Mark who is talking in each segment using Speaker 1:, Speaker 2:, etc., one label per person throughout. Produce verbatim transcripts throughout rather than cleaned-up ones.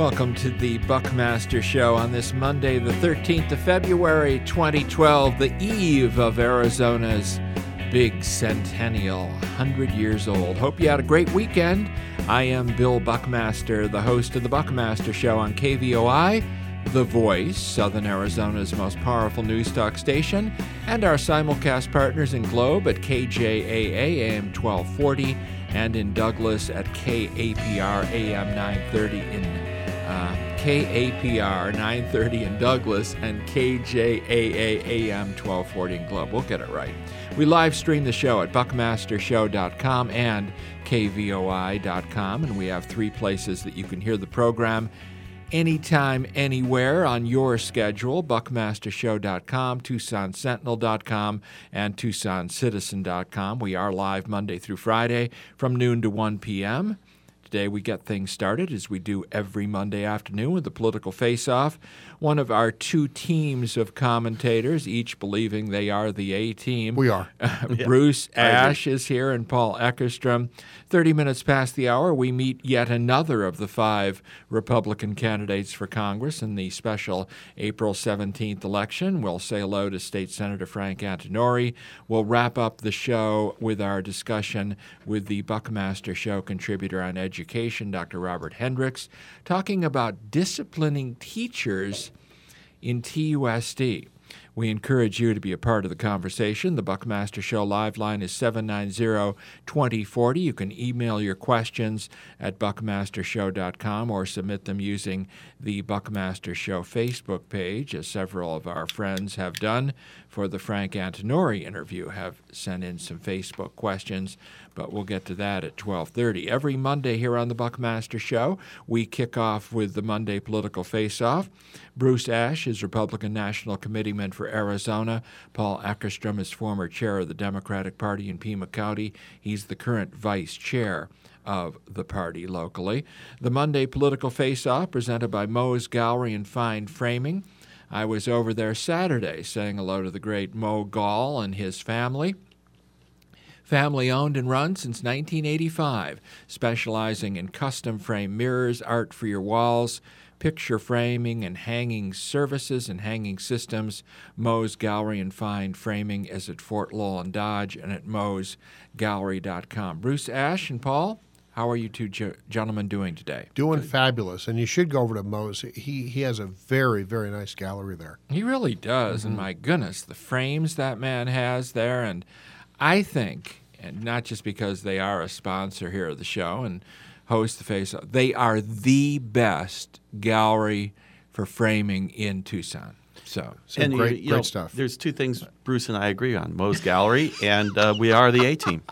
Speaker 1: Welcome to the Buckmaster Show on this Monday, the thirteenth of February, twenty twelve, the eve of Arizona's big centennial, one hundred years old. Hope you had a great weekend. I am Bill Buckmaster, the host of the Buckmaster Show on K V O I, The Voice, Southern Arizona's most powerful news talk station, and our simulcast partners in Globe at K J A A A M twelve forty and in Douglas at K A P R A M nine thirty in uh, K A P R nine thirty in Douglas and K J A A A M twelve forty in Globe. We'll get it right. We live stream the show at buckmaster show dot com and K V O I dot com, and we have three places that you can hear the program anytime, anywhere on your schedule: buckmaster show dot com, tucson sentinel dot com, and tucson citizen dot com. We are live Monday through Friday from noon to one p.m. Today we get things started, as we do every Monday afternoon, with the Political Face-Off. One of our two teams of commentators, each believing they are the A-team.
Speaker 2: We are.
Speaker 1: Bruce yeah, Ash is here and Paul Eckerstrom. Thirty minutes past the hour, we meet yet another of the five Republican candidates for Congress in the special April seventeenth election. We'll say hello to State Senator Frank Antinori. We'll wrap up the show with our discussion with the Buckmaster Show contributor on education, Doctor Robert Hendricks, talking about disciplining teachers in T U S D. We encourage you to be a part of the conversation. The Buckmaster Show live line is seven nine zero, two zero four zero. You can email your questions at buckmaster show dot com or submit them using the Buckmaster Show Facebook page, as several of our friends have done for the Frank Antinori interview, have sent in some Facebook questions, but we'll get to that at twelve thirty. Every Monday here on the Buckmaster Show, we kick off with the Monday Political Face-Off. Bruce Ash is Republican National Committeeman for Arizona. Paul Eckerstrom is former chair of the Democratic Party in Pima County. He's the current vice chair of the party locally. The Monday Political Face-Off, presented by Moe's Gallery and Fine Framing. I was over there Saturday saying hello to the great Moe Gall and his family. Family owned and run since nineteen eighty-five, specializing in custom frame mirrors, art for your walls, picture framing and hanging services and hanging systems. Moe's Gallery and Fine Framing is at Fort Lowell and Dodge and at moes gallery dot com. Bruce Ash and Paul, how are you two ge- gentlemen doing today?
Speaker 2: Doing Good. Fabulous, and you should go over to Moe's. He he has a very, very nice gallery there.
Speaker 1: He really does, mm-hmm. And my goodness, the frames that man has there, and I think, and not just because they are a sponsor here of the show and host the Face-Off, they are the best gallery for framing in Tucson. So,
Speaker 2: Some
Speaker 3: and
Speaker 2: great,
Speaker 3: you, you
Speaker 2: great
Speaker 3: know,
Speaker 2: stuff.
Speaker 3: There's two things Bruce and I agree on: Moe's Gallery, and uh, we are the A-team.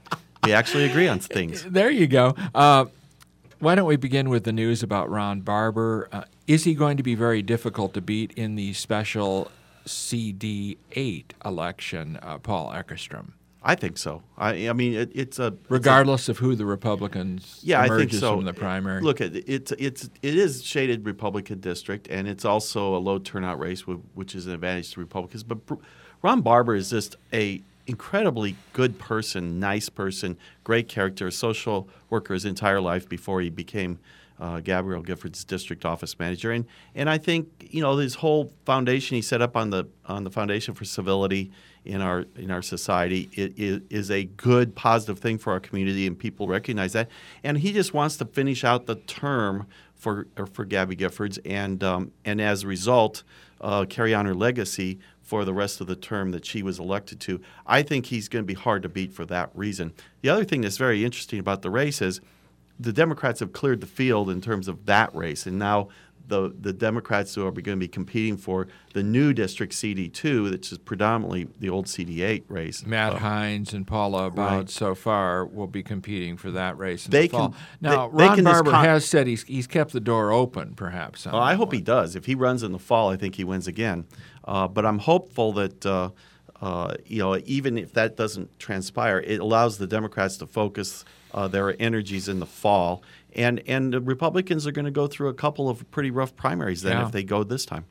Speaker 3: We actually agree on things.
Speaker 1: There you go. Uh, why don't we begin with the news about Ron Barber? Uh, is he going to be very difficult to beat in the special C D eight election, uh, Paul Eckerstrom?
Speaker 3: I think so. I, I mean, it, it's a
Speaker 1: regardless
Speaker 3: it's a,
Speaker 1: of who the Republicans
Speaker 3: yeah,
Speaker 1: emerges
Speaker 3: I think so.
Speaker 1: from the primary.
Speaker 3: Look, it, it's it's it is shaded Republican district, and it's also a low turnout race, which is an advantage to Republicans. But Ron Barber is just a incredibly good person, nice person, great character, social worker his entire life before he became uh, Gabrielle Giffords' district office manager. And and I think, you know, this whole foundation he set up on the on the Foundation for Civility in our in our society it, it is a good, positive thing for our community, and people recognize that. And he just wants to finish out the term for for Gabby Giffords, and um, and as a result, uh, carry on her legacy for the rest of the term that she was elected to. I think he's going to be hard to beat for that reason. The other thing that's very interesting about the race is the Democrats have cleared the field in terms of that race, and now the the Democrats who are going to be competing for the new district C D two, which is predominantly the old C D eight race.
Speaker 1: Matt
Speaker 3: uh,
Speaker 1: Hines and Paula Abad
Speaker 3: right.
Speaker 1: so far will be competing for that race in
Speaker 3: they
Speaker 1: the fall.
Speaker 3: Can,
Speaker 1: now,
Speaker 3: they,
Speaker 1: Ron
Speaker 3: they
Speaker 1: Barber
Speaker 3: con-
Speaker 1: has said he's he's kept the door open, perhaps.
Speaker 3: Well, I hope one. he does. If he runs in the fall, I think he wins again. Uh, but I'm hopeful that uh, uh, you know, even if that doesn't transpire, it allows the Democrats to focus uh, their energies in the fall. And and the Republicans are going to go through a couple of pretty rough primaries then
Speaker 1: yeah.
Speaker 3: if they go this time.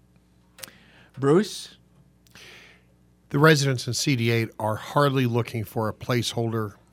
Speaker 1: Bruce?
Speaker 2: The residents in C D eight are hardly looking for a placeholder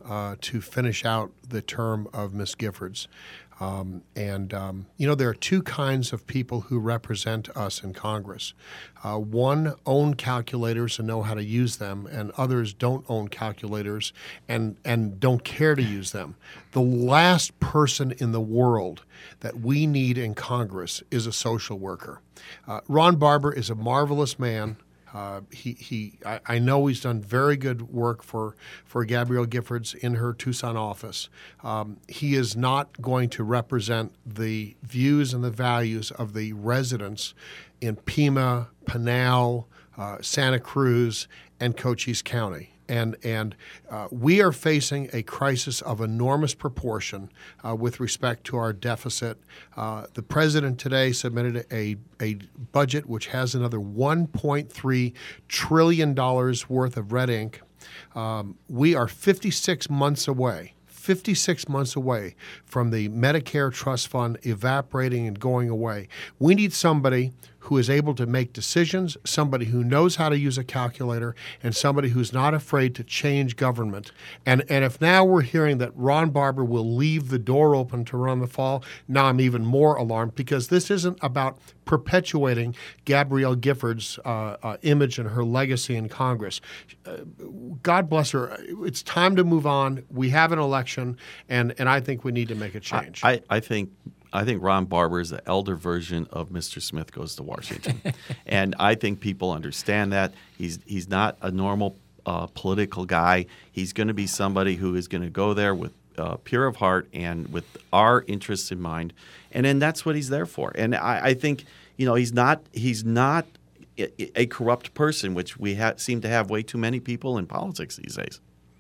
Speaker 2: uh, to finish out the term of Miz Giffords. Um, and, um, you know, there are two kinds of people who represent us in Congress. Uh, one own calculators and know how to use them, and others don't own calculators and, and don't care to use them. The last person in the world that we need in Congress is a social worker. Uh, Ron Barber is a marvelous man. Uh, he, he I, I know he's done very good work for, for Gabrielle Giffords in her Tucson office. Um, he is not going to represent the views and the values of the residents in Pima, Pinal, uh, Santa Cruz, and Cochise County. And, and uh, we are facing a crisis of enormous proportion uh, with respect to our deficit. Uh, the president today submitted a, a budget which has another one point three trillion dollars worth of red ink. Um, we are fifty-six months away. fifty-six months away from the Medicare trust fund evaporating and going away. We need somebody who is able to make decisions, somebody who knows how to use a calculator, and somebody who's not afraid to change government. And and if now we're hearing that Ron Barber will leave the door open to run the fall, now I'm even more alarmed, because this isn't about perpetuating Gabrielle Giffords' uh, uh, image and her legacy in Congress. Uh, God bless her. It's time to move on. We have an election, and, and I think we need to make a change.
Speaker 3: I, I think I think Ron Barber is the elder version of Mister Smith Goes to Washington. And I think people understand that. He's, he's not a normal uh, political guy. He's going to be somebody who is going to go there with uh, pure of heart and with our interests in mind. And then that's what he's there for. And I, I think, you know, he's not he's not a, a corrupt person, which we ha- seem to have way too many people in politics these days.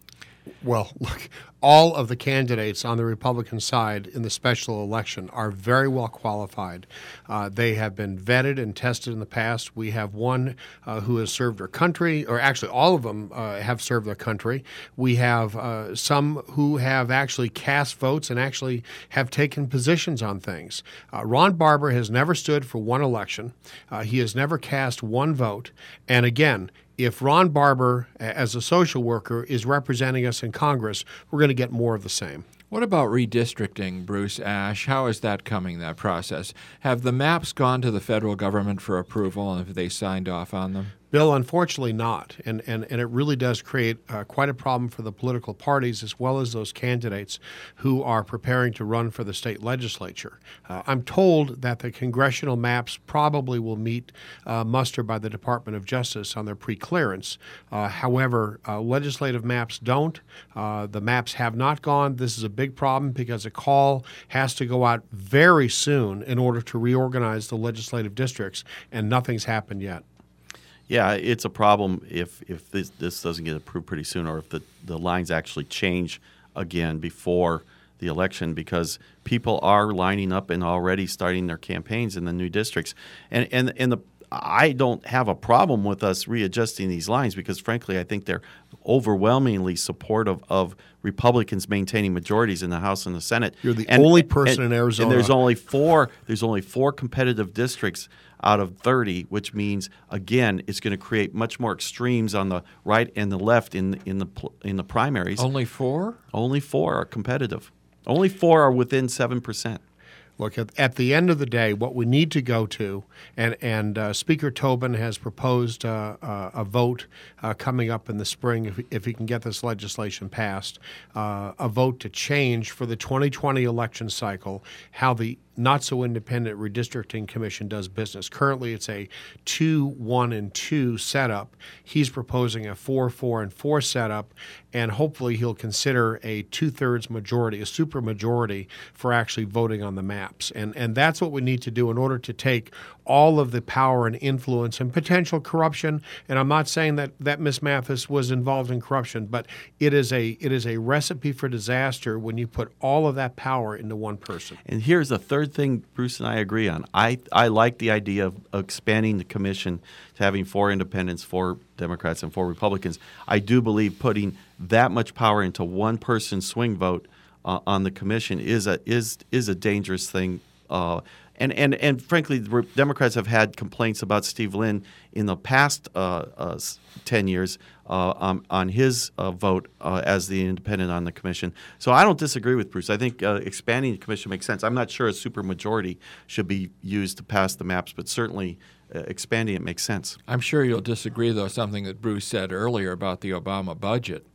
Speaker 2: Well, look, all of the candidates on the Republican side in the special election are very well qualified. Uh, they have been vetted and tested in the past. We have one uh, who has served our country, or actually all of them uh, have served their country. We have uh, some who have actually cast votes and actually have taken positions on things. Uh, Ron Barber has never stood for one election. Uh, he has never cast one vote. And again, if Ron Barber, as a social worker, is representing us in Congress, we're going to get more of the same.
Speaker 1: What about redistricting, Bruce Ash? How is that coming, that process? Have the maps gone to the federal government for approval, and have they signed off on them?
Speaker 2: Bill, unfortunately not, and, and, and it really does create uh, quite a problem for the political parties as well as those candidates who are preparing to run for the state legislature. Uh, I'm told that the congressional maps probably will meet uh, muster by the Department of Justice on their pre-clearance. Uh, however, uh, legislative maps don't. Uh, the maps have not gone. This is a big problem because a call has to go out very soon in order to reorganize the legislative districts, and nothing's happened yet.
Speaker 3: Yeah, it's a problem if, if this, this doesn't get approved pretty soon, or if the, the lines actually change again before the election, because people are lining up and already starting their campaigns in the new districts. And and and the I don't have a problem with us readjusting these lines, because frankly I think they're overwhelmingly supportive of Republicans maintaining majorities in the House and the Senate.
Speaker 2: You're the
Speaker 3: and,
Speaker 2: only person
Speaker 3: and,
Speaker 2: in Arizona.
Speaker 3: And there's only four there's only four competitive districts out of thirty, which means again it's going to create much more extremes on the right and the left in in the in the primaries.
Speaker 1: Only four?
Speaker 3: Only four are competitive. Only four are within seven percent.
Speaker 2: Look, at, at the end of the day, what we need to go to, and, and uh, Speaker Tobin has proposed uh, uh, a vote uh, coming up in the spring, if, if he can get this legislation passed, uh, a vote to change for the twenty twenty election cycle how the not-so-independent redistricting commission does business. Currently, it's a two, one, and two setup. He's proposing a four, four, and four setup, and hopefully he'll consider a two-thirds majority, a supermajority, for actually voting on the maps. And, and that's what we need to do in order to take all of the power and influence and potential corruption. And I'm not saying that, that Miz Mathis was involved in corruption, but it is a it is a recipe for disaster when you put all of that power into one person.
Speaker 3: And here's the third thing Bruce and I agree on. I, I like the idea of expanding the commission to having four independents, four Democrats, and four Republicans. I do believe putting that much power into one person's swing vote uh, on the commission is a is is a dangerous thing. Uh, And, and, and frankly, the Democrats have had complaints about Steve Lynn in the past uh, uh, ten years uh, um, on his uh, vote uh, as the independent on the commission. So I don't disagree with Bruce. I think uh, expanding the commission makes sense. I'm not sure a supermajority should be used to pass the maps, but certainly uh, expanding it makes sense.
Speaker 1: I'm sure you'll disagree, though, something that Bruce said earlier about the Obama budget.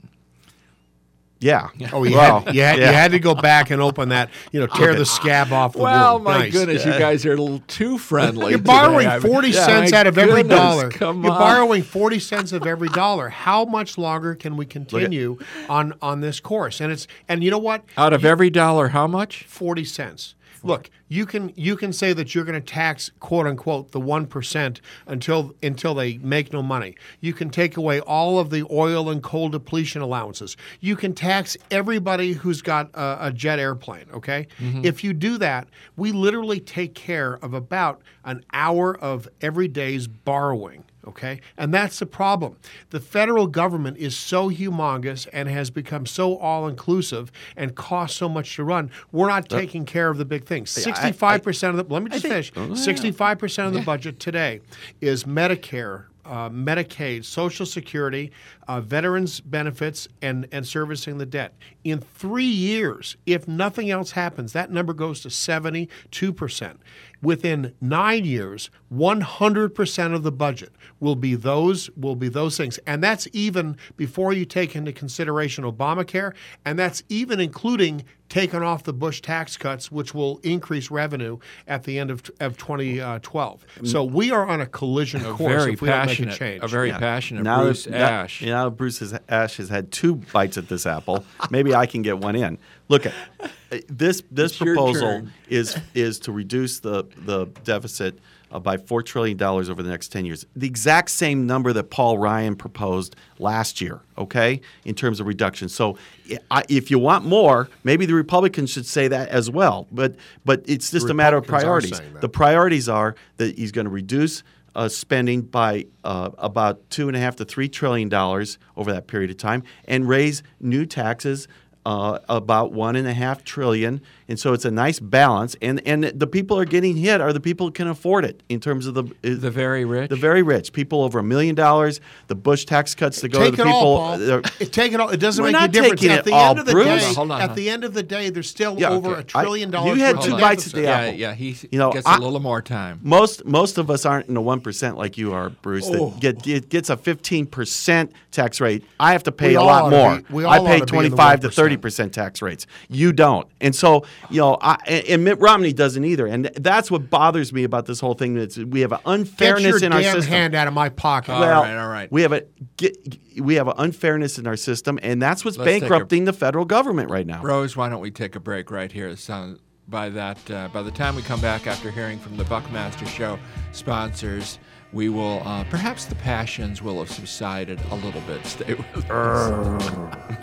Speaker 3: Yeah.
Speaker 2: Oh, you,
Speaker 3: well,
Speaker 2: had, you, had,
Speaker 3: yeah.
Speaker 2: you had to go back and open that, you know, tear the scab off the
Speaker 1: Well,
Speaker 2: wound.
Speaker 1: my
Speaker 2: Nice.
Speaker 1: goodness, you guys are a little too friendly.
Speaker 2: You're
Speaker 1: today.
Speaker 2: borrowing
Speaker 1: I mean,
Speaker 2: forty
Speaker 1: yeah,
Speaker 2: cents
Speaker 1: my
Speaker 2: out of every
Speaker 1: goodness,
Speaker 2: dollar.
Speaker 1: Come
Speaker 2: You're
Speaker 1: on.
Speaker 2: borrowing forty cents of every dollar. How much longer can we continue on, on this course? And it's and you know what?
Speaker 1: Out of every dollar, how much?
Speaker 2: forty cents. Look, you can you can say that you're going to tax, quote unquote, the one percent until until they make no money. You can take away all of the oil and coal depletion allowances. You can tax everybody who's got a, a jet airplane, okay? Mm-hmm. If you do that, we literally take care of about an hour of every day's borrowing. Okay? And that's the problem. The federal government is so humongous and has become so all-inclusive and costs so much to run, we're not taking care of the big things. sixty-five percent of the, let me just finish, sixty-five percent of the budget today is Medicare, uh, Medicaid, Social Security, uh, veterans benefits, and, and servicing the debt. In three years, if nothing else happens, that number goes to seventy-two percent. Within nine years, one hundred percent of the budget will be those will be those things, and that's even before you take into consideration Obamacare, and that's even including taking off the Bush tax cuts, which will increase revenue at the end of, of twenty twelve. So we are on a collision
Speaker 1: A
Speaker 2: course
Speaker 1: very
Speaker 2: if we don't make a
Speaker 1: passionate,
Speaker 2: change.
Speaker 1: a very
Speaker 3: Yeah.
Speaker 1: passionate
Speaker 3: Now
Speaker 1: Bruce
Speaker 3: that-
Speaker 1: Ash.
Speaker 3: Now, you know, Bruce has, Ash has had two bites at this apple. Maybe I can get one in. Look at this. This
Speaker 1: It's your
Speaker 3: proposal
Speaker 1: turn.
Speaker 3: is is to reduce the the deficit uh, by four trillion dollars over the next ten years. The exact same number that Paul Ryan proposed last year. Okay, in terms of reduction. So, I, if you want more, maybe the Republicans should say that as well. But but it's just
Speaker 2: The
Speaker 3: a matter of
Speaker 2: Republicans are
Speaker 3: priorities.
Speaker 2: saying that.
Speaker 3: The priorities are that he's going to reduce Uh, spending by uh, about two and a half to three trillion dollars over that period of time, and raise new taxes uh, about one and a half trillion. And so it's a nice balance. And and the people who are getting hit are the people who can afford it. In terms of the uh,
Speaker 1: The very rich?
Speaker 3: the very rich, people over a million dollars. The Bush tax cuts that go
Speaker 2: Take
Speaker 3: to the
Speaker 2: it
Speaker 3: people.
Speaker 2: all, Paul.
Speaker 3: uh,
Speaker 2: It- Take it all. It doesn't
Speaker 3: We're
Speaker 2: make
Speaker 3: not
Speaker 2: any difference.
Speaker 3: taking
Speaker 2: At
Speaker 3: it
Speaker 2: the
Speaker 3: all,
Speaker 2: end of the
Speaker 3: Bruce.
Speaker 2: day,
Speaker 3: Hold on,
Speaker 1: hold on,
Speaker 2: at
Speaker 1: hold
Speaker 2: the end of the day, there's still
Speaker 3: Yeah,
Speaker 2: over
Speaker 3: okay.
Speaker 2: a trillion
Speaker 3: I-
Speaker 2: dollars.
Speaker 3: you had
Speaker 2: worth
Speaker 3: two
Speaker 2: of
Speaker 3: bites at
Speaker 2: deficit.
Speaker 3: the
Speaker 1: yeah,
Speaker 3: apple.
Speaker 1: yeah, he
Speaker 3: You know,
Speaker 1: gets
Speaker 3: I-
Speaker 1: a little more time.
Speaker 3: Most most of us aren't in the one percent like you are, Bruce.
Speaker 2: Oh.
Speaker 3: That get it gets a fifteen percent tax rate. I have to pay
Speaker 2: We
Speaker 3: a
Speaker 2: all
Speaker 3: lot
Speaker 2: ought to
Speaker 3: more.
Speaker 2: be- we all
Speaker 3: I
Speaker 2: ought
Speaker 3: pay
Speaker 2: to be in the
Speaker 3: twenty-five to
Speaker 2: one percent.
Speaker 3: thirty percent tax rates. You don't, and so you know, I, and and Mitt Romney doesn't either. And that's what bothers me about this whole thing. That's we have an
Speaker 2: Get
Speaker 3: unfairness
Speaker 2: your
Speaker 3: in our
Speaker 2: damn
Speaker 3: system.
Speaker 2: hand out of my pocket.
Speaker 1: All
Speaker 3: well,
Speaker 1: right, all right.
Speaker 3: we have a get, we have an unfairness in our system, and that's what's
Speaker 1: Let's take a-
Speaker 3: bankrupting the federal government right now.
Speaker 1: Rose, why don't we take a break right here? So by that, uh, by the time we come back after hearing from the Buckmaster Show sponsors, we will uh, perhaps the passions will have subsided a little bit. Stay with us.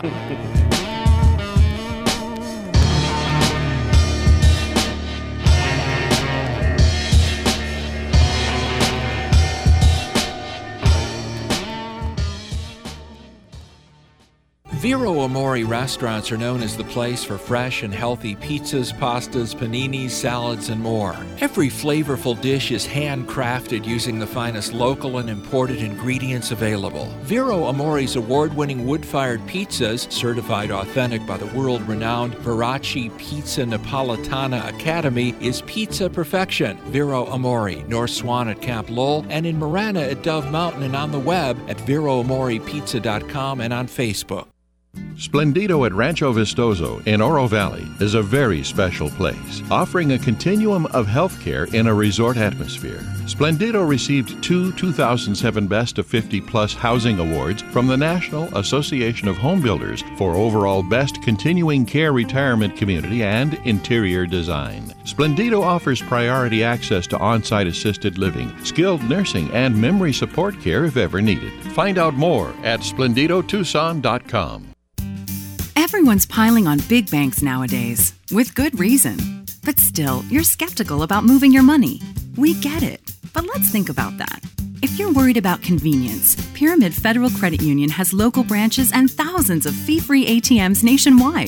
Speaker 1: Vero Amore restaurants are known as the place for fresh and healthy pizzas, pastas, paninis, salads, and more. Every flavorful dish is handcrafted using the finest local and imported ingredients available. Vero Amore's award-winning wood-fired pizzas, certified authentic by the world-renowned Veracci Pizza Napolitana Academy, is pizza perfection. Vero Amore, North Swan at Camp Lowell, and in Marana at Dove Mountain, and on the web at vero amore pizza dot com and on Facebook.
Speaker 4: Splendido at Rancho Vistoso in Oro Valley is a very special place, offering a continuum of healthcare in a resort atmosphere. Splendido received two two thousand seven Best of fifty Plus Housing Awards from the National Association of Home Builders for overall Best Continuing Care Retirement Community and Interior Design. Splendido offers priority access to on-site assisted living, skilled nursing, and memory support care if ever needed. Find out more at splendido tucson dot com.
Speaker 5: Everyone's piling on big banks nowadays, with good reason. But still, you're skeptical about moving your money. We get it, but let's think about that. If you're worried about convenience, Pyramid Federal Credit Union has local branches and thousands of fee-free A T Ms nationwide.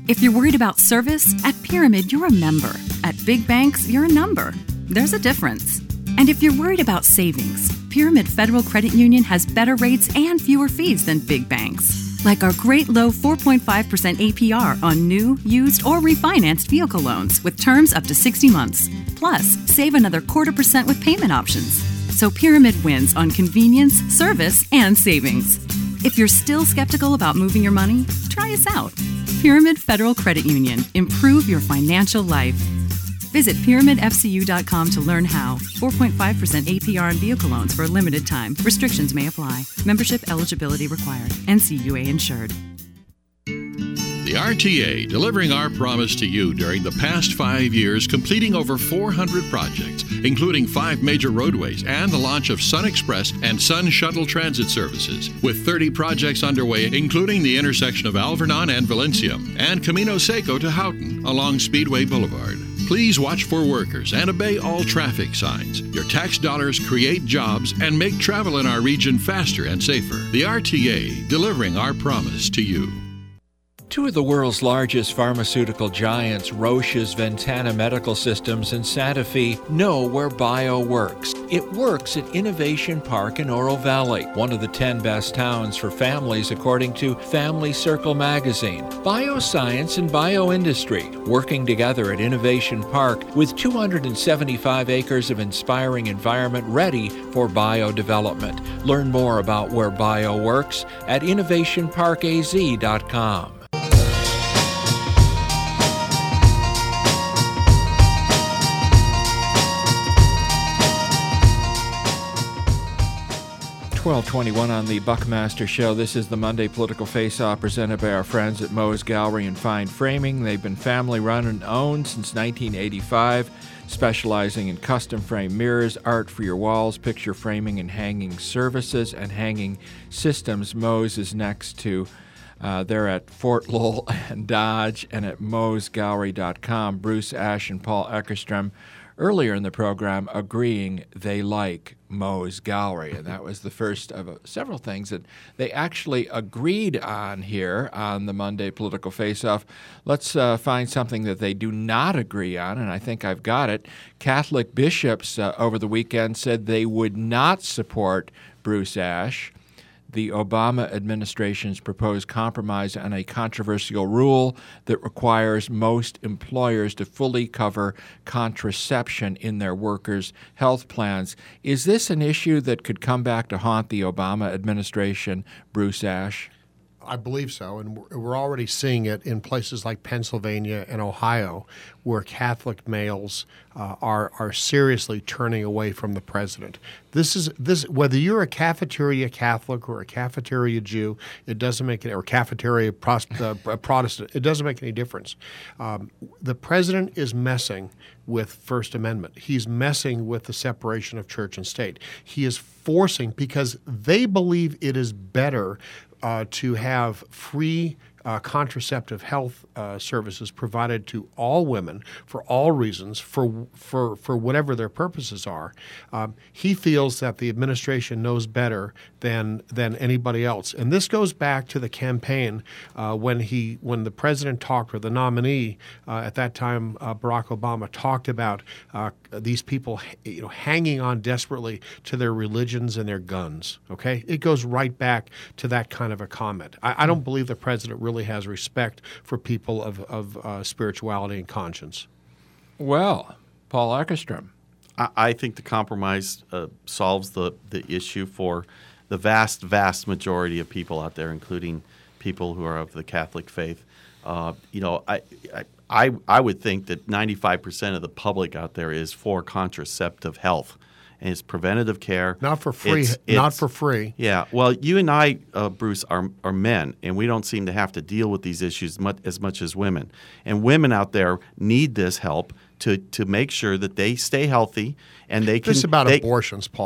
Speaker 5: If you're worried about service, at Pyramid, you're a member. At big banks, you're a number. There's a difference. And if you're worried about savings, Pyramid Federal Credit Union has better rates and fewer fees than big banks. Like our great low four point five percent A P R on new, used, or refinanced vehicle loans with terms up to sixty months. Plus, save another quarter percent with payment options. So Pyramid wins on convenience, service, and savings. If you're still skeptical about moving your money, try us out. Pyramid Federal Credit Union. Improve your financial life. Visit pyramid f c u dot com to learn how. four point five percent A P R on vehicle loans for a limited time. Restrictions may apply. Membership eligibility required. N C U A insured.
Speaker 4: The R T A, delivering our promise to you during the past five years, completing over four hundred projects, including five major roadways and the launch of Sun Express and Sun Shuttle transit services, with thirty projects underway, including the intersection of Alvernon and Valencia, and Camino Seco to Houghton along Speedway Boulevard. Please watch for workers and obey all traffic signs. Your tax dollars create jobs and make travel in our region faster and safer. The R T A, delivering our promise to you.
Speaker 1: Two of the world's largest pharmaceutical giants, Roche's Ventana Medical Systems and Santa Fe, know where bio works. It works at Innovation Park in Oro Valley, one of the ten best towns for families according to Family Circle magazine. Bioscience and bioindustry working together at Innovation Park with two hundred seventy-five acres of inspiring environment ready for biodevelopment. Learn more about where bio works at innovation park a z dot com. twelve twenty-one on the Buckmaster Show. This is the Monday Political Face-Off presented by our friends at Moe's Gallery and Fine Framing. They've been family-run and owned since nineteen eighty-five, specializing in custom frame mirrors, art for your walls, picture framing and hanging services, and hanging systems. Moe's is next to, uh, they're at Fort Lowell and Dodge and at moes gallery dot com. Bruce Ash and Paul Eckerstrom earlier in the program agreeing they like Moe's Gallery, and that was the first of uh, several things that they actually agreed on here on the Monday Political Face-Off. Let's uh, find something that they do not agree on, and I think I've got it. Catholic bishops uh, over the weekend said they would not support Bruce Ash, the Obama administration's proposed compromise on a controversial rule that requires most employers to fully cover contraception in their workers' health plans. Is this an issue that could come back to haunt the Obama administration, Bruce Ash?
Speaker 2: I believe so, and we're already seeing it in places like Pennsylvania and Ohio, where Catholic males uh, are are seriously turning away from the president. This is this whether you're a cafeteria Catholic or a cafeteria Jew, it doesn't make any, or cafeteria pros, uh, Protestant, it doesn't make any difference. Um, the president is messing with First Amendment. He's messing with the separation of church and state. He is forcing, because they believe it is better Uh, to have free uh, contraceptive health uh, services provided to all women for all reasons, for for for whatever their purposes are. Um, he feels that the administration knows better than than anybody else, and this goes back to the campaign uh, when he when the president talked, or the nominee uh, at that time, uh, Barack Obama, talked about uh, these people, you know, hanging on desperately to their religions and their guns. Okay, it goes right back to that kind of a comment. I, I don't believe the president really has respect for people of of uh, spirituality and conscience.
Speaker 1: Well, Paul Eckerstrom.
Speaker 3: I, I think the compromise uh, solves the, the issue for the vast, vast majority of people out there, including people who are of the Catholic faith. Uh, you know, I, I I I would think that ninety-five percent of the public out there is for contraceptive health, and it's preventative care.
Speaker 2: Not for free.
Speaker 3: It's,
Speaker 2: not
Speaker 3: it's,
Speaker 2: for free.
Speaker 3: Yeah. Well, you and I, uh, Bruce, are are men, and we don't seem to have to deal with these issues much, as much as women. And women out there need this help to to make sure that they stay healthy and they can.
Speaker 2: This is about
Speaker 3: they,
Speaker 2: abortions, Paul.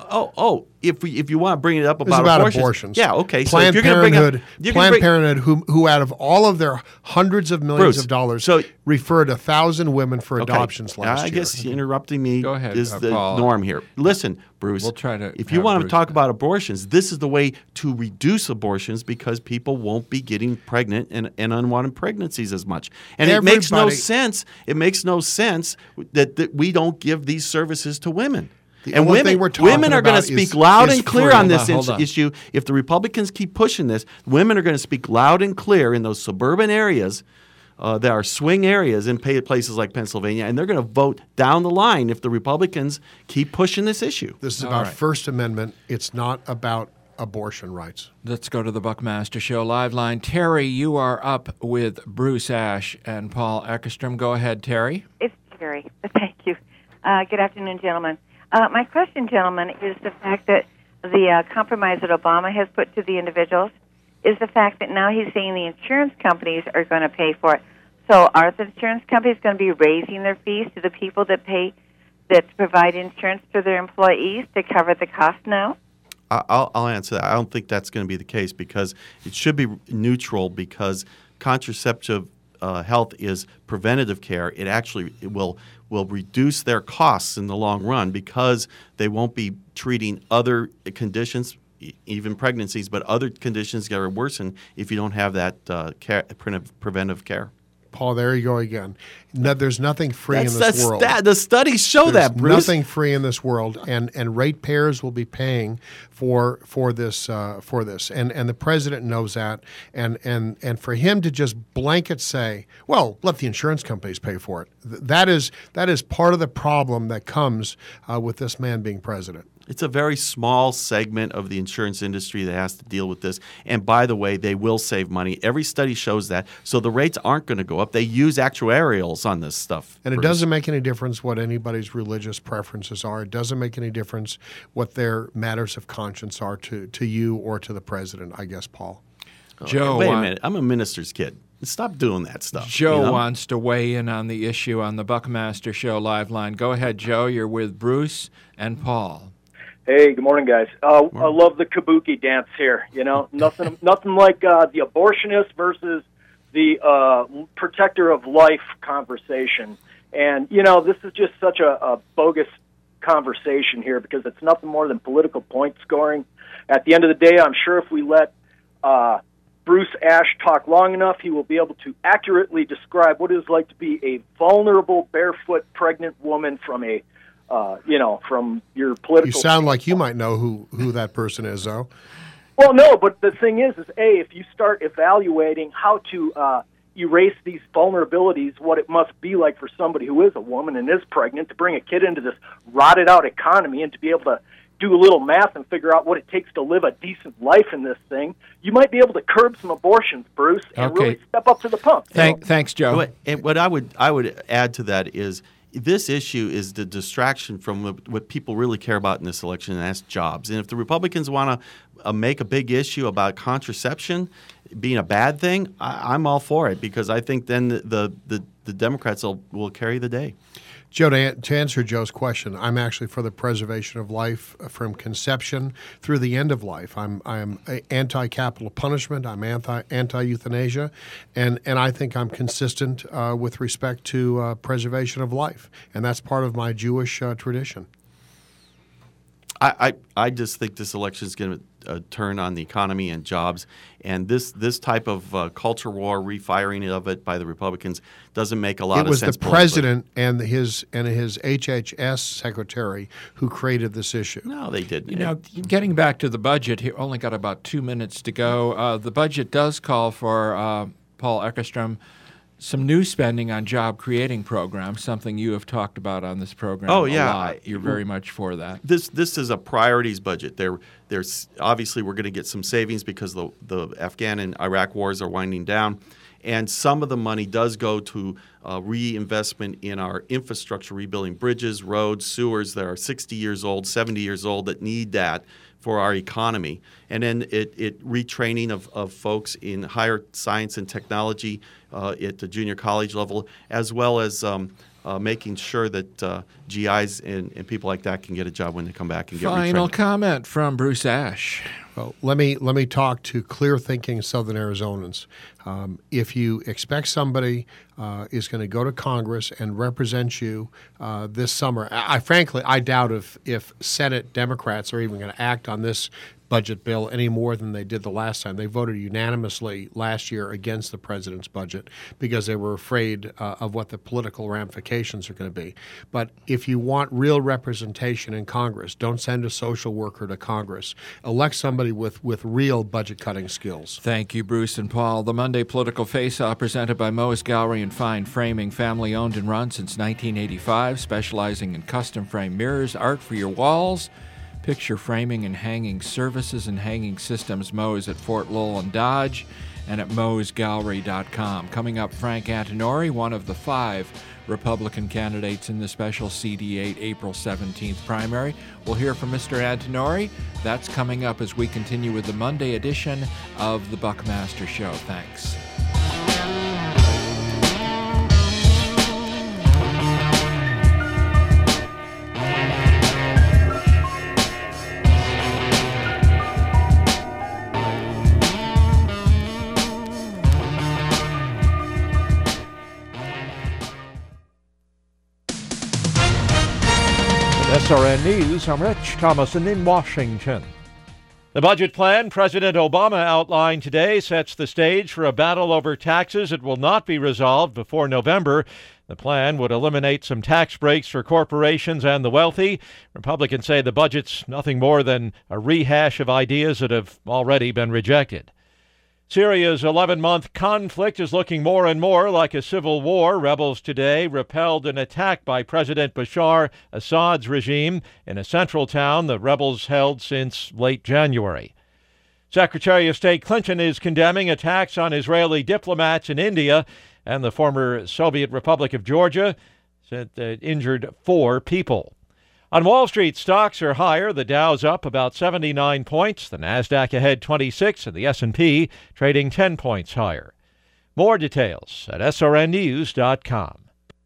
Speaker 3: Oh, oh! If we, if you want to bring it up
Speaker 2: It's
Speaker 3: about,
Speaker 2: about
Speaker 3: abortions,
Speaker 2: abortions.
Speaker 3: yeah, okay.
Speaker 2: Planned
Speaker 3: so if you're gonna bring
Speaker 2: Parenthood,
Speaker 3: up, you're
Speaker 2: Planned
Speaker 3: gonna bring,
Speaker 2: Parenthood, who, who out of all of their hundreds of millions
Speaker 3: Bruce,
Speaker 2: of dollars,
Speaker 3: so-
Speaker 2: referred a thousand women for
Speaker 3: okay,
Speaker 2: adoptions last
Speaker 3: I
Speaker 2: year.
Speaker 3: guess interrupting me
Speaker 1: Go ahead,
Speaker 3: is
Speaker 1: uh,
Speaker 3: the
Speaker 1: Paul.
Speaker 3: norm here. Listen, Bruce.
Speaker 1: We'll try to
Speaker 3: If you
Speaker 1: have
Speaker 3: want
Speaker 1: Bruce
Speaker 3: to talk
Speaker 1: back.
Speaker 3: about abortions, this is the way to reduce abortions because people won't be getting pregnant and, and unwanted pregnancies as much. And it makes no
Speaker 2: Everybody-
Speaker 3: sense. It makes no sense that, that we don't give these services to women.
Speaker 2: The
Speaker 3: and
Speaker 2: only
Speaker 3: women,
Speaker 2: thing we're talking
Speaker 3: women are going
Speaker 2: about
Speaker 3: to speak
Speaker 2: is-
Speaker 3: loud
Speaker 2: is
Speaker 3: and clear
Speaker 2: free.
Speaker 3: on
Speaker 1: Hold
Speaker 3: this
Speaker 1: on, hold
Speaker 3: ins-
Speaker 1: on.
Speaker 3: issue. If the Republicans keep pushing this, women are going to speak loud and clear in those suburban areas uh, that are swing areas in pa- places like Pennsylvania, and they're going to vote down the line if the Republicans keep pushing this issue.
Speaker 2: This is
Speaker 1: All
Speaker 2: about
Speaker 1: right.
Speaker 2: First Amendment. It's not about abortion rights.
Speaker 1: Let's go to the Buckmaster Show live line. Terry, you are up with Bruce Ash and Paul Eckerstrom. Go ahead, Terry.
Speaker 6: It's Terry. Thank you. Uh, good afternoon, gentlemen. Uh, my question, gentlemen, is the fact that the uh, compromise that Obama has put to the individuals is the fact that now he's saying the insurance companies are going to pay for it. So are the insurance companies going to be raising their fees to the people that pay, that provide insurance to their employees to cover the cost now?
Speaker 3: I- I'll, I'll answer that. I don't think that's going to be the case because it should be neutral because contraceptive uh, health is preventative care. It actually it will will reduce their costs in the long run because they won't be treating other conditions, e- even pregnancies, but other conditions that are worsened if you don't have that uh, care, preventive, preventive care.
Speaker 2: Paul, there you go again. No, there's nothing free
Speaker 3: That's,
Speaker 2: in this
Speaker 3: that's
Speaker 2: world.
Speaker 3: that, the studies show
Speaker 2: There's
Speaker 3: that, Bruce.
Speaker 2: nothing free in this world, and, and ratepayers will be paying for for this uh, for this, and and the president knows that, and and and for him to just blanket say, well, let the insurance companies pay for it. Th- That is that is part of the problem that comes uh, with this man being president.
Speaker 3: It's a very small segment of the insurance industry that has to deal with this. And by the way, they will save money. Every study shows that. So the rates aren't going to go up. They use actuarials on this stuff.
Speaker 2: And it
Speaker 3: Bruce.
Speaker 2: doesn't make any difference what anybody's religious preferences are. It doesn't make any difference what their matters of conscience are to, to you or to the president, I guess, Paul.
Speaker 1: Joe,
Speaker 3: Wait a
Speaker 1: wa-
Speaker 3: minute. I'm a minister's kid. Stop doing that stuff.
Speaker 1: Joe
Speaker 3: you know?
Speaker 1: wants to weigh in on the issue on the Buckmaster Show live line. Go ahead, Joe. You're with Bruce and Paul.
Speaker 7: Hey, good morning, guys. Uh, I love the kabuki dance here. You know, nothing, nothing like uh, the abortionist versus the uh, protector of life conversation. And you know, this is just such a, a bogus conversation here because it's nothing more than political point scoring. At the end of the day, I'm sure if we let uh, Bruce Ash talk long enough, he will be able to accurately describe what it is like to be a vulnerable, barefoot, pregnant woman from a Uh, you know, from your political.
Speaker 2: You sound like you might know who, who that person is, though.
Speaker 7: Well, no, but the thing is, is A, if you start evaluating how to uh, erase these vulnerabilities, what it must be like for somebody who is a woman and is pregnant to bring a kid into this rotted out economy and to be able to do a little math and figure out what it takes to live a decent life in this thing, you might be able to curb some abortions, Bruce, and
Speaker 1: Okay.
Speaker 7: really step up to the pump. you
Speaker 1: Thank,
Speaker 7: know?
Speaker 1: thanks, Joe.
Speaker 3: What, and what I would I would add to that is this issue is the distraction from what, what people really care about in this election, and that's jobs. And if the Republicans want to uh, make a big issue about contraception being a bad thing, I, I'm all for it because I think then the the, the, the Democrats will, will carry the day.
Speaker 2: Joe, to, an- to answer Joe's question, I'm actually for the preservation of life from conception through the end of life. I'm I'm anti-capital punishment. I'm anti anti-euthanasia, and and I think I'm consistent uh, with respect to uh, preservation of life, and that's part of my Jewish uh, tradition.
Speaker 3: I, I, I just think this election is going to uh, turn on the economy and jobs, and this this type of uh, culture war, refiring of it by the Republicans, doesn't make a lot
Speaker 2: It
Speaker 3: of
Speaker 2: was
Speaker 3: sense.
Speaker 2: the
Speaker 3: politically.
Speaker 2: president and his and his H H S secretary who created this issue.
Speaker 3: No, they didn't.
Speaker 1: You know, getting back to the budget, he only got about two minutes to go. Uh, the budget does call for, uh, Paul Eckerstrom, some new spending on job-creating programs, something you have talked about on this program
Speaker 3: Oh,
Speaker 1: a
Speaker 3: yeah.
Speaker 1: lot.
Speaker 3: I-
Speaker 1: You're very much for that.
Speaker 3: This this is a priorities budget. There, there's obviously we're going to get some savings because the the Afghan and Iraq wars are winding down, and some of the money does go to uh, reinvestment in our infrastructure, rebuilding bridges, roads, sewers that are sixty years old, seventy years old that need that for our economy, and then it, it retraining of, of folks in higher science and technology uh, at the junior college level, as well as um, uh, making sure that uh, G Is and, and people like that can get a job when they come back and get
Speaker 1: Final
Speaker 3: retrained.
Speaker 1: comment from Bruce Ash.
Speaker 2: Well, let me let me talk to clear-thinking Southern Arizonans. Um, if you expect somebody uh, is going to go to Congress and represent you uh, this summer, I, I frankly I doubt if if Senate Democrats are even going to act on this budget bill any more than they did the last time. They voted unanimously last year against the president's budget because they were afraid uh, of what the political ramifications are going to be. But if you want real representation in Congress, don't send a social worker to Congress. Elect somebody with, with real budget-cutting skills.
Speaker 1: Thank you, Bruce and Paul. The Monday Political Face-Off presented by Moe's Gallery and Fine Framing, family-owned and run since nineteen eighty-five, specializing in custom-frame mirrors, art for your walls, picture framing and hanging services and hanging systems. Moe's at Fort Lowell and Dodge and at moes gallery dot com. Coming up, Frank Antinori, one of the five Republican candidates in the special C D eight April seventeenth primary. We'll hear from Mister Antinori. That's coming up as we continue with the Monday edition of the Buckmaster Show. Thanks.
Speaker 8: S R N News, I'm Rich Thomason in Washington. The budget plan President Obama outlined today sets the stage for a battle over taxes that will not be resolved before November. The plan would eliminate some tax breaks for corporations and the wealthy. Republicans say the budget's nothing more than a rehash of ideas that have already been rejected. Syria's eleven-month conflict is looking more and more like a civil war. Rebels today repelled an attack by President Bashar Assad's regime in a central town the rebels held since late January. Secretary of State Clinton is condemning attacks on Israeli diplomats in India, and the former Soviet Republic of Georgia said it injured four people. On Wall Street, stocks are higher. The Dow's up about seventy-nine points. The Nasdaq ahead twenty-six, and the S and P trading ten points higher. More details at S R N news dot com.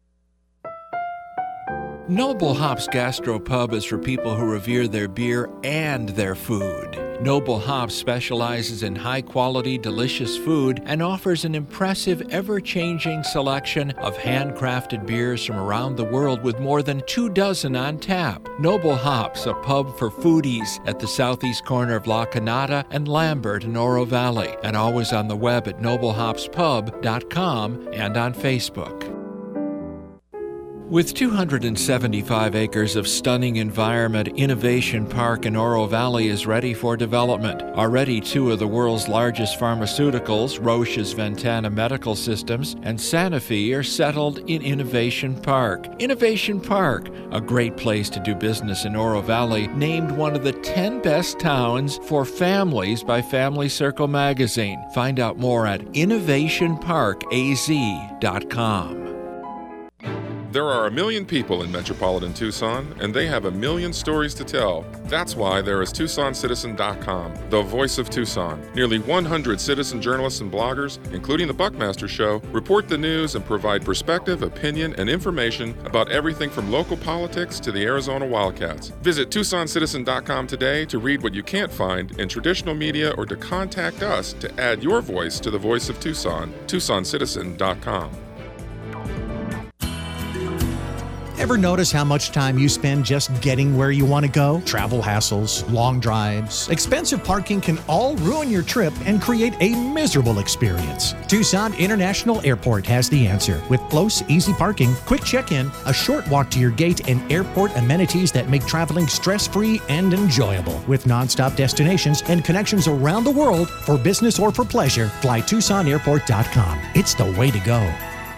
Speaker 1: Noble Hops Gastropub is for people who revere their beer and their food. Noble Hops specializes in high-quality, delicious food and offers an impressive, ever-changing selection of handcrafted beers from around the world with more than two dozen on tap. Noble Hops, a pub for foodies at the southeast corner of La Canada and Lambert in Oro Valley, and always on the web at noble hops pub dot com and on Facebook. With two hundred seventy-five acres of stunning environment, Innovation Park in Oro Valley is ready for development. Already two of the world's largest pharmaceuticals, Roche's Ventana Medical Systems and Sanofi, are settled in Innovation Park. Innovation Park, a great place to do business in Oro Valley, named one of the ten best towns for families by Family Circle magazine. Find out more at innovation park a z dot com.
Speaker 9: There are a million people in metropolitan Tucson, and they have a million stories to tell. That's why there is Tucson Citizen dot com, the voice of Tucson. Nearly one hundred citizen journalists and bloggers, including the Buckmaster Show, report the news and provide perspective, opinion, and information about everything from local politics to the Arizona Wildcats. Visit Tucson Citizen dot com today to read what you can't find in traditional media or to contact us to add your voice to the voice of Tucson. Tucson Citizen dot com.
Speaker 10: Ever notice how much time you spend just getting where you want to go? Travel hassles, long drives, expensive parking can all ruin your trip and create a miserable experience. Tucson International Airport has the answer. With close, easy parking, quick check-in, a short walk to your gate, and airport amenities that make traveling stress-free and enjoyable. With nonstop destinations and connections around the world for business or for pleasure, fly Tucson Airport dot com. It's the way to go.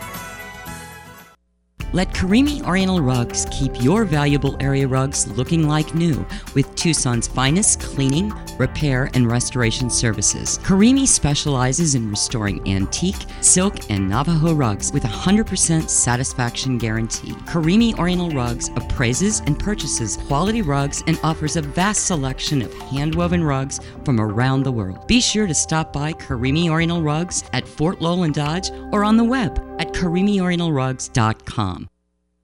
Speaker 11: Let Karimi Oriental Rugs keep your valuable area rugs looking like new with Tucson's finest cleaning, repair, and restoration services. Karimi specializes in restoring antique, silk, and Navajo rugs with a one hundred percent satisfaction guarantee. Karimi Oriental Rugs appraises and purchases quality rugs and offers a vast selection of hand-woven rugs from around the world. Be sure to stop by Karimi Oriental Rugs at Fort Lowell and Dodge or on the web at karimi oriental rugs dot com.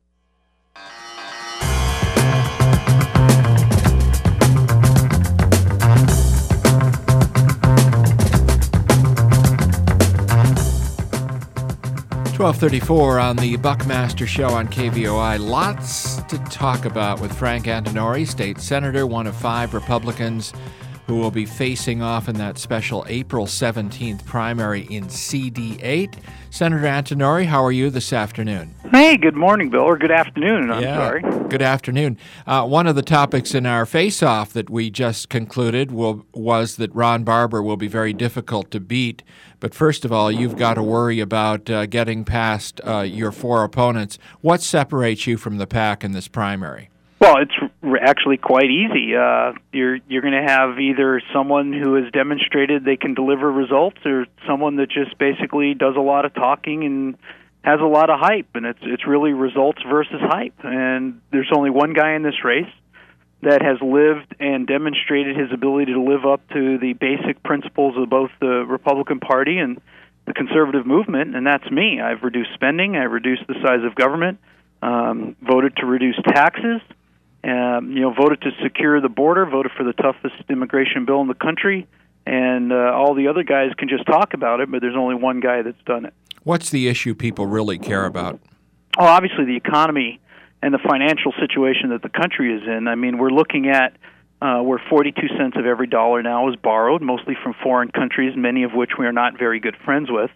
Speaker 1: twelve thirty-four on the Buckmaster Show on K V O I. Lots to talk about with Frank Antinori, state senator, one of five Republicans who will be facing off in that special April seventeenth primary in C D eight. Senator Antinori, how are you this afternoon?
Speaker 12: Hey, good morning, Bill, or good afternoon, I'm
Speaker 1: yeah,
Speaker 12: sorry.
Speaker 1: Good afternoon. Uh, one of the topics in our face-off that we just concluded will, was that Ron Barber will be very difficult to beat. But first of all, you've got to worry about uh, getting past uh, your four opponents. What separates you from the pack in this primary?
Speaker 12: Well, it's r- actually quite easy. Uh, you're you're going to have either someone who has demonstrated they can deliver results, or someone that just basically does a lot of talking and has a lot of hype. And it's it's really results versus hype. And there's only one guy in this race that has lived and demonstrated his ability to live up to the basic principles of both the Republican Party and the conservative movement, and that's me. I've reduced spending. I've reduced the size of government. Um, voted to reduce taxes. Um, you know, voted to secure the border, voted for the toughest immigration bill in the country, and uh, all the other guys can just talk about it, but there's only one guy that's done it.
Speaker 1: What's the issue people really care about?
Speaker 12: Oh, obviously the economy and the financial situation that the country is in. I mean, we're looking at uh, where forty-two cents of every dollar now is borrowed, mostly from foreign countries, many of which we are not very good friends with,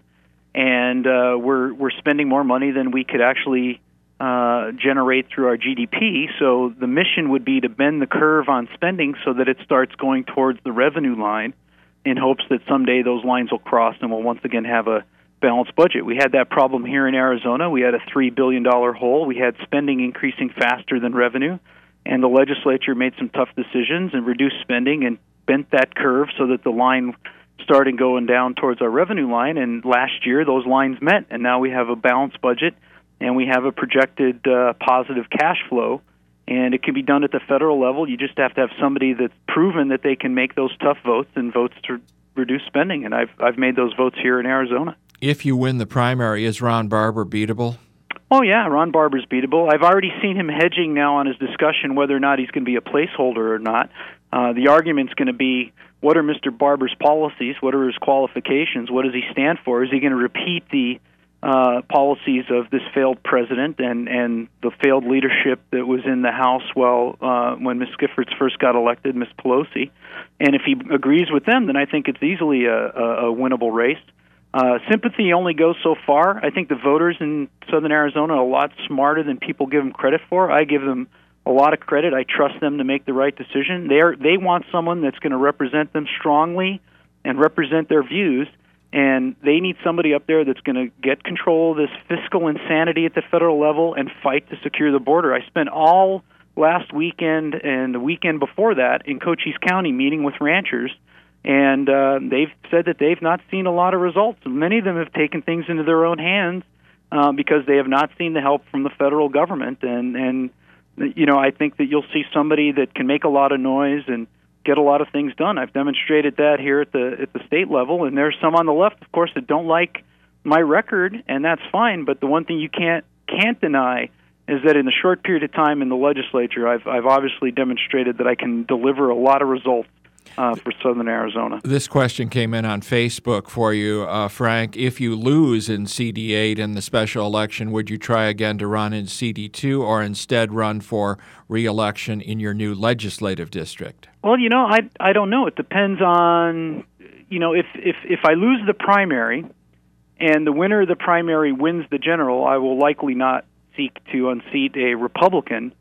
Speaker 12: and uh, we're we're spending more money than we could actually Uh, generate through our G D P. So the mission would be to bend the curve on spending so that it starts going towards the revenue line in hopes that someday those lines will cross and we'll once again have a balanced budget. We had that problem here in Arizona. We had a three billion dollars hole. We had spending increasing faster than revenue, and the legislature made some tough decisions and reduced spending and bent that curve so that the line started going down towards our revenue line. And last year those lines met, and now we have a balanced budget and we have a projected uh, positive cash flow, and it can be done at the federal level. You just have to have somebody that's proven that they can make those tough votes and votes to reduce spending, and I've I've made those votes here in Arizona.
Speaker 1: If you win the primary, is Ron Barber beatable?
Speaker 12: Oh, yeah, Ron Barber's beatable. I've already seen him hedging now on his discussion whether or not he's going to be a placeholder or not. Uh, the argument's going to be, what are Mister Barber's policies? What are his qualifications? What does he stand for? Is he going to repeat the Uh, policies of this failed president and, and the failed leadership that was in the House while uh, when Miz Giffords first got elected, Miz Pelosi. And if he agrees with them, then I think it's easily a, a, a winnable race. Uh, sympathy only goes so far. I think the voters in southern Arizona are a lot smarter than people give them credit for. I give them a lot of credit. I trust them to make the right decision. They're, they want someone that's going to represent them strongly and represent their views. And they need somebody up there that's going to get control of this fiscal insanity at the federal level and fight to secure the border. I spent all last weekend and the weekend before that in Cochise County meeting with ranchers, and uh, they've said that they've not seen a lot of results. Many of them have taken things into their own hands uh, because they have not seen the help from the federal government. And, and, you know, I think that you'll see somebody that can make a lot of noise and get a lot of things done. I've demonstrated that here at the at the state level, and there's some on the left, of course, that don't like my record, and that's fine. But the one thing you can't can't deny is that in a short period of time in the legislature, I've I've obviously demonstrated that I can deliver a lot of results uh, for southern Arizona.
Speaker 1: This question came in on Facebook for you, uh, Frank. If you lose in C D eight in the special election, would you try again to run in C D two or instead run for re-election in your new legislative district?
Speaker 12: Well, you know, I I don't know. It depends on, you know, if, if, if I lose the primary and the winner of the primary wins the general, I will likely not seek to unseat a Republican.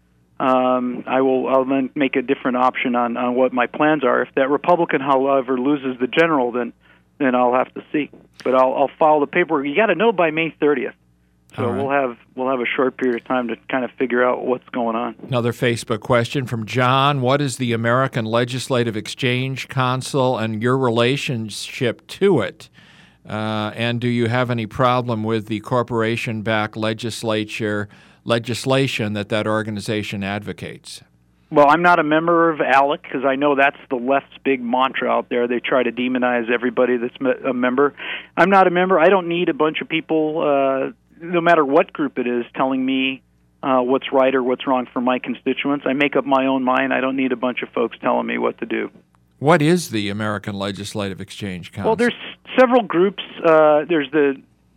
Speaker 12: Um, I will I'll then make a different option on, on what my plans are. If that Republican, however, loses the general, then then I'll have to see. But I'll I'll follow the paperwork. You got to know by May thirtieth. So right. we'll have we'll have a short period of time to kind of figure out what's going on.
Speaker 1: Another Facebook question from John. What is the American Legislative Exchange Council and your relationship to it? Uh, and do you have any problem with the corporation-backed legislature legislation that that organization advocates?
Speaker 12: Well, I'm not a member of ALEC because I know that's the left's big mantra out there. They try to demonize everybody that's a member. I'm not a member. I don't need a bunch of people, uh, no matter what group it is, telling me uh, what's right or what's wrong for my constituents. I make up my own mind. I don't need a bunch of folks telling me what to do.
Speaker 1: What is the American Legislative Exchange Council?
Speaker 12: Well, there's several groups. Uh, there's the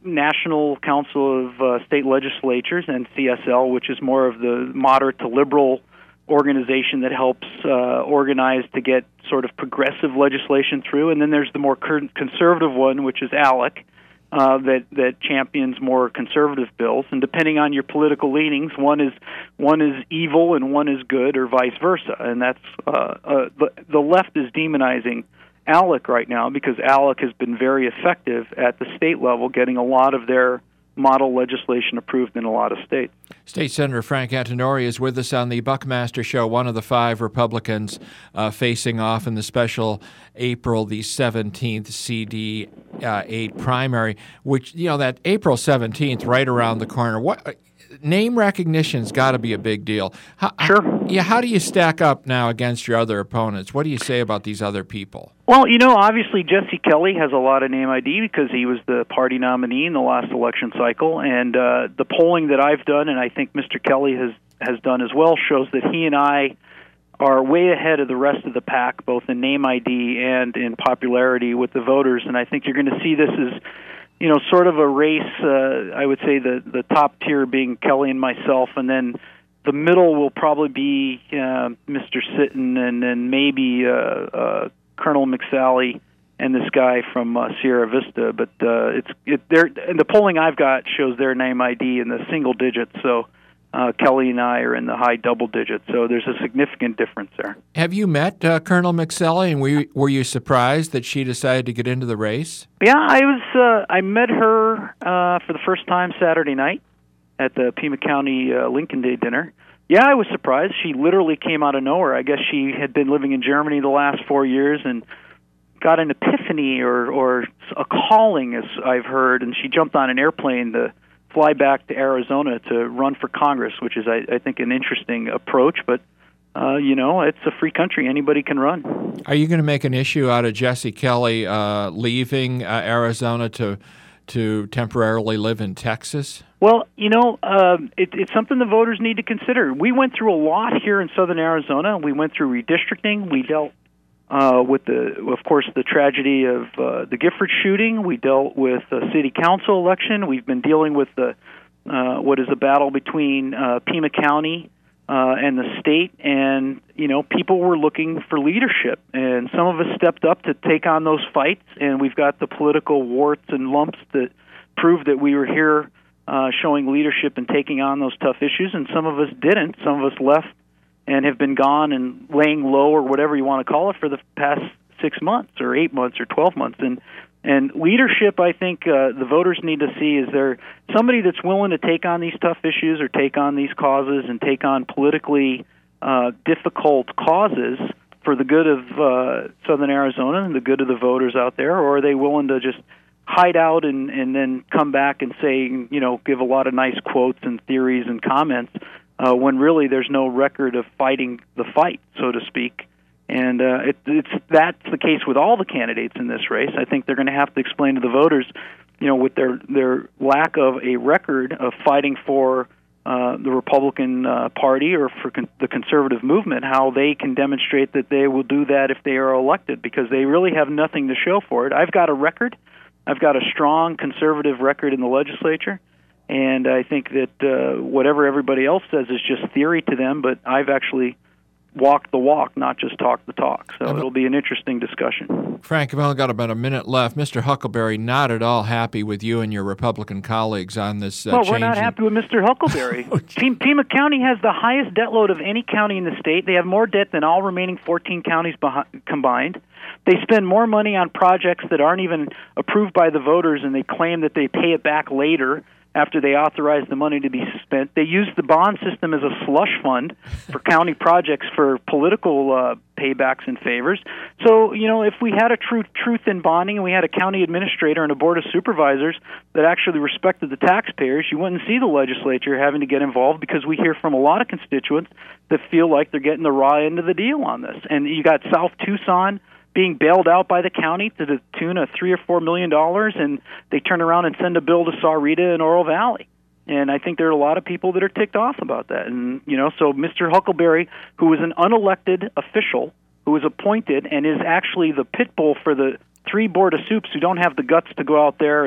Speaker 12: National Council of uh, State Legislatures, N C S L, which is more of the moderate to liberal organization that helps uh, organize to get sort of progressive legislation through. And then there's the more conservative one, which is ALEC, uh, that that champions more conservative bills. And depending on your political leanings, one is one is evil and one is good, or vice versa. And that's uh, uh, the the left is demonizing ALEC right now because ALEC has been very effective at the state level, getting a lot of their model legislation approved in a lot of states.
Speaker 1: State Senator Frank Antinori is with us on the Buckmaster Show, one of the five Republicans uh, facing off in the special April the seventeenth C D eight primary, which, you know, that April seventeenth right around the corner. What name recognition's got to be a big deal. How,
Speaker 12: sure.
Speaker 1: How, yeah, how do you stack up now against your other opponents? What do you say about these other people?
Speaker 12: Well, you know, obviously Jesse Kelly has a lot of name I D because he was the party nominee in the last election cycle, and uh, the polling that I've done, and I think Mister Kelly has, has done as well, shows that he and I are way ahead of the rest of the pack, both in name I D and in popularity with the voters, and I think you're going to see this as, you know, sort of a race. uh, I would say the, the top tier being Kelly and myself, and then the middle will probably be uh, Mister Sitton and then maybe uh, uh, Colonel McSally and this guy from uh, Sierra Vista. But uh, it's it, they're, and the polling I've got shows their name I D in the single digits, so uh, Kelly and I are in the high double digits, so there's a significant difference there.
Speaker 1: Have you met uh, Colonel McSally, and were you, were you surprised that she decided to get into the race?
Speaker 12: Yeah, I was. Uh, I met her uh, for the first time Saturday night at the Pima County uh, Lincoln Day dinner. Yeah, I was surprised. She literally came out of nowhere. I guess she had been living in Germany the last four years and got an epiphany or, or a calling, as I've heard, and she jumped on an airplane to fly back to Arizona to run for Congress, which is, I, I think, an interesting approach. But, uh, you know, it's a free country. Anybody can run.
Speaker 1: Are you going to make an issue out of Jesse Kelly uh, leaving uh, Arizona to to temporarily live in Texas?
Speaker 12: Well, you know, uh, it, it's something the voters need to consider. We went through a lot here in southern Arizona. We went through redistricting. We dealt uh, with, the, of course, the tragedy of uh, the Gifford shooting. We dealt with the city council election. We've been dealing with the uh, what is a battle between uh, Pima County uh, and the state. And, you know, people were looking for leadership. And some of us stepped up to take on those fights. And we've got the political warts and lumps that prove that we were here Uh, showing leadership and taking on those tough issues, and some of us didn't. Some of us left and have been gone and laying low, or whatever you want to call it, for the past six months or eight months or twelve months. And and leadership, I think uh, the voters need to see, is there somebody that's willing to take on these tough issues or take on these causes and take on politically uh, difficult causes for the good of uh, southern Arizona and the good of the voters out there, or are they willing to just hide out and, and then come back and say, you know, give a lot of nice quotes and theories and comments uh, when really there's no record of fighting the fight, so to speak. And uh, it, it's that's the case with all the candidates in this race. I think they're going to have to explain to the voters, you know, with their, their lack of a record of fighting for uh, the Republican uh, Party or for con- the conservative movement, how they can demonstrate that they will do that if they are elected, because they really have nothing to show for it. I've got a record. I've got a strong conservative record in the legislature, and I think that uh, whatever everybody else says is just theory to them, but I've actually walked the walk, not just talked the talk. So it'll be an interesting discussion.
Speaker 1: Frank, I've only got about a minute left. Mister Huckleberry not at all happy with you and your Republican colleagues on this uh,
Speaker 12: Well,
Speaker 1: change
Speaker 12: we're not
Speaker 1: in-
Speaker 12: happy with Mister Huckleberry. P- Pima County has the highest debt load of any county in the state. They have more debt than all remaining fourteen counties behi- combined. They spend more money on projects that aren't even approved by the voters, and they claim that they pay it back later after they authorize the money to be spent. They use the bond system as a slush fund for county projects for political uh, paybacks and favors. So, you know, if we had a true truth in bonding and we had a county administrator and a board of supervisors that actually respected the taxpayers, you wouldn't see the legislature having to get involved, because we hear from a lot of constituents that feel like they're getting the raw end of the deal on this. And you got South Tucson being bailed out by the county to the tune of three or four million dollars, and they turn around and send a bill to Sahuarita and Oro Valley. And I think there are a lot of people that are ticked off about that. And, you know, so Mister Huckleberry, who was an unelected official, who was appointed and is actually the pit bull for the three Board of Supes who don't have the guts to go out there and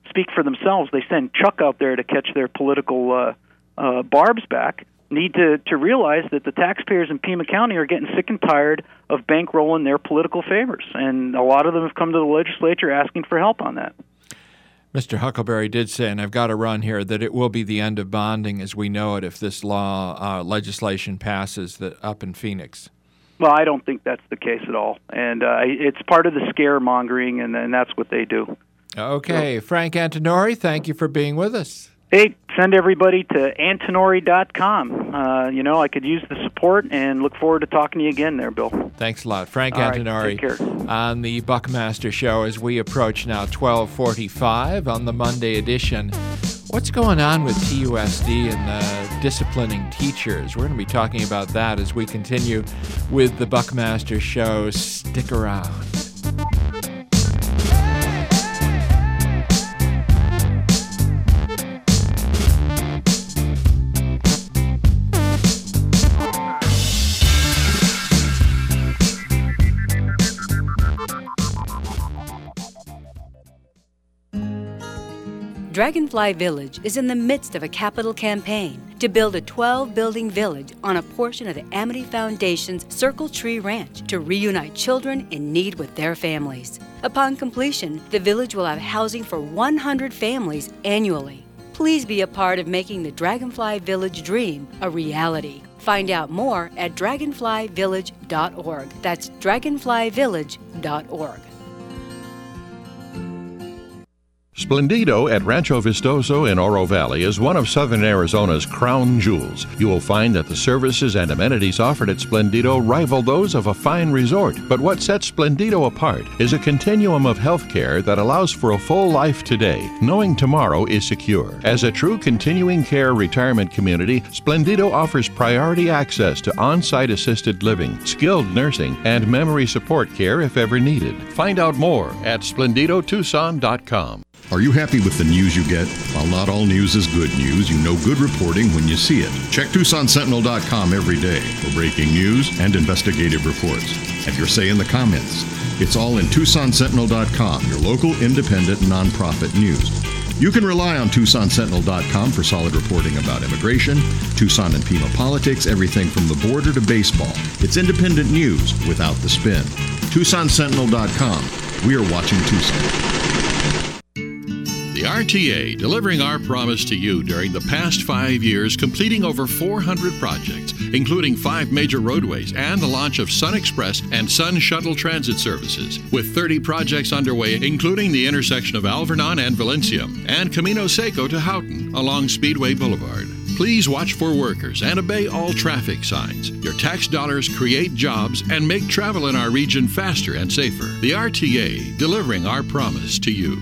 Speaker 12: speak for themselves. They send Chuck out there to catch their political uh, uh, barbs back. Need to, to realize that the taxpayers in Pima County are getting sick and tired of bankrolling their political favors, and a lot of them have come to the legislature asking for help on that.
Speaker 1: Mister Huckleberry did say, and I've got to run here, that it will be the end of bonding as we know it if this law uh, legislation passes that up in Phoenix.
Speaker 12: Well, I don't think that's the case at all, and uh, it's part of the scaremongering, and, and that's what they do.
Speaker 1: Okay, so, Frank Antinori, thank you for being with us.
Speaker 12: Hey, send everybody to antinori dot com. Uh, you know, I could use the support and look forward to talking to you again there, Bill.
Speaker 1: Thanks a lot. Frank
Speaker 12: All
Speaker 1: Antinori
Speaker 12: right, take care.
Speaker 1: On the Buckmaster Show as we approach now twelve forty-five on the Monday edition. What's going on with T U S D and uh, disciplining teachers? We're going to be talking about that as we continue with the Buckmaster Show. Stick around.
Speaker 13: Dragonfly Village is in the midst of a capital campaign to build a twelve-building village on a portion of the Amity Foundation's Circle Tree Ranch to reunite children in need with their families. Upon completion, the village will have housing for one hundred families annually. Please be a part of making the Dragonfly Village dream a reality. Find out more at dragonfly village dot org. That's dragonfly village dot org.
Speaker 4: Splendido at Rancho Vistoso in Oro Valley is one of Southern Arizona's crown jewels. You will find that the services and amenities offered at Splendido rival those of a fine resort. But what sets Splendido apart is a continuum of health care that allows for a full life today, knowing tomorrow is secure. As a true continuing care retirement community, Splendido offers priority access to on-site assisted living, skilled nursing, and memory support care if ever needed. Find out more at splendido tucson dot com.
Speaker 14: Are you happy with the news you get? While not all news is good news, you know good reporting when you see it. Check Tucson Sentinel dot com every day for breaking news and investigative reports. Have your say in the comments. It's all in Tucson Sentinel dot com, your local independent nonprofit news. You can rely on Tucson Sentinel dot com for solid reporting about immigration, Tucson and Pima politics, everything from the border to baseball. It's independent news without the spin. Tucson Sentinel dot com. We are watching Tucson.
Speaker 4: The R T A, delivering our promise to you during the past five years, completing over four hundred projects, including five major roadways and the launch of Sun Express and Sun Shuttle transit services, with thirty projects underway, including the intersection of Alvernon and Valencia, and Camino Seco to Houghton along Speedway Boulevard. Please watch for workers and obey all traffic signs. Your tax dollars create jobs and make travel in our region faster and safer. The R T A, delivering our promise to you.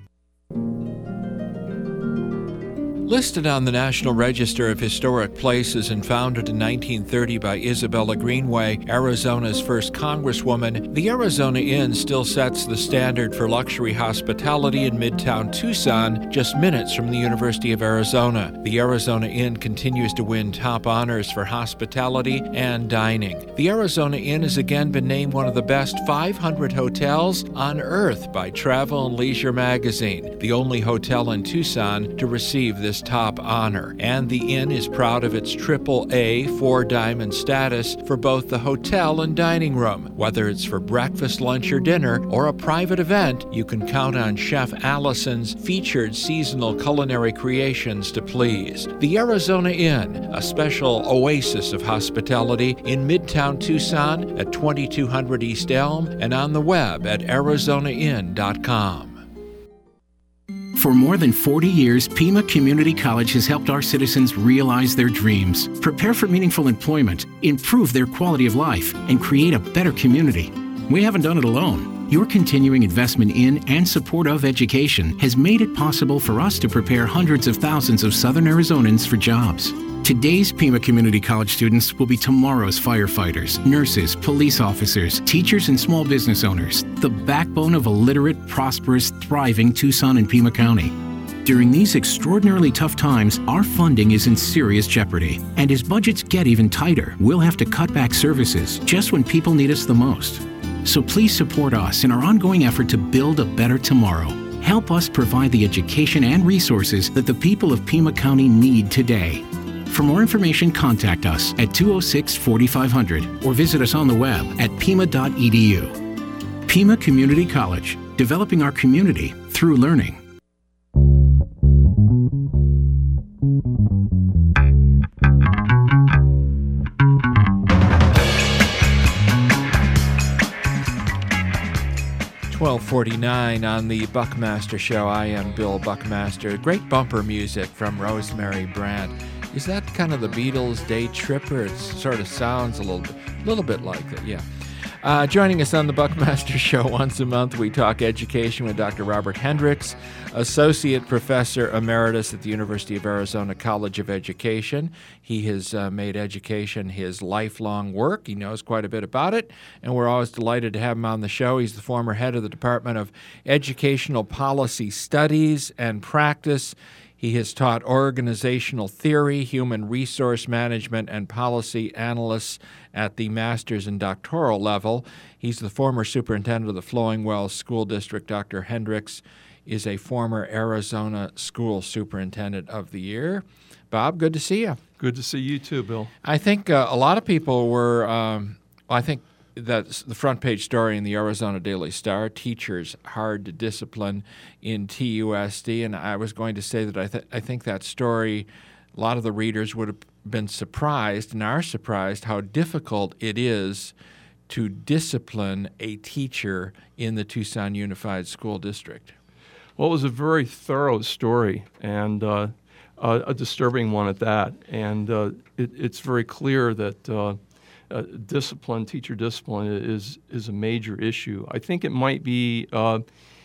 Speaker 1: Listed on the National Register of Historic Places and founded in nineteen thirty by Isabella Greenway, Arizona's first congresswoman, the Arizona Inn still sets the standard for luxury hospitality in Midtown Tucson, just minutes from the University of Arizona. The Arizona Inn continues to win top honors for hospitality and dining. The Arizona Inn has again been named one of the best five hundred hotels on earth by Travel and Leisure magazine, the only hotel in Tucson to receive this top honor. And the Inn is proud of its triple A four diamond status for both the hotel and dining room. Whether it's for breakfast, lunch, or dinner, or a private event, you can count on Chef Allison's featured seasonal culinary creations to please. The Arizona Inn, a special oasis of hospitality in Midtown Tucson at twenty-two hundred East Elm and on the web at arizona inn dot com.
Speaker 15: For more than forty years, Pima Community College has helped our citizens realize their dreams, prepare for meaningful employment, improve their quality of life, and create a better community. We haven't done it alone. Your continuing investment in and support of education has made it possible for us to prepare hundreds of thousands of Southern Arizonans for jobs. Today's Pima Community College students will be tomorrow's firefighters, nurses, police officers, teachers, and small business owners, the backbone of a literate, prosperous, thriving Tucson and Pima County. During these extraordinarily tough times, our funding is in serious jeopardy. And as budgets get even tighter, we'll have to cut back services just when people need us the most. So please support us in our ongoing effort to build a better tomorrow. Help us provide the education and resources that the people of Pima County need today. For more information, contact us at two oh six, forty-five hundred or visit us on the web at pima dot e d u. Pima Community College, developing our community through learning.
Speaker 1: twelve forty-nine on the Buckmaster Show. I am Bill Buckmaster. Great bumper music from Rosemary Brandt. Is that kind of the Beatles' Day Tripper? It sort of sounds a little bit, little bit like that, yeah. Uh, joining us on the Buckmaster Show once a month, we talk education with Doctor Robert Hendricks, Associate Professor Emeritus at the University of Arizona College of Education. He has uh, made education his lifelong work. He knows quite a bit about it, and we're always delighted to have him on the show. He's the former head of the Department of Educational Policy Studies and Practice. He has taught organizational theory, human resource management, and policy analysts at the master's and doctoral level. He's the former superintendent of the Flowing Wells School District. Doctor Hendricks is a former Arizona School Superintendent of the Year. Bob, good to see you.
Speaker 16: Good to see you too, Bill.
Speaker 1: I think uh, a lot of people were, um, I think that's the front page story in the Arizona Daily Star, teachers hard to discipline in T U S D, and I was going to say that I, th- I think that story, a lot of the readers would have been surprised and are surprised how difficult it is to discipline a teacher in the Tucson Unified School District.
Speaker 16: Well, it was a very thorough story and uh, uh, a disturbing one at that, and uh, it, it's very clear that uh, Uh, discipline, teacher discipline, is is a major issue. I think it might be uh,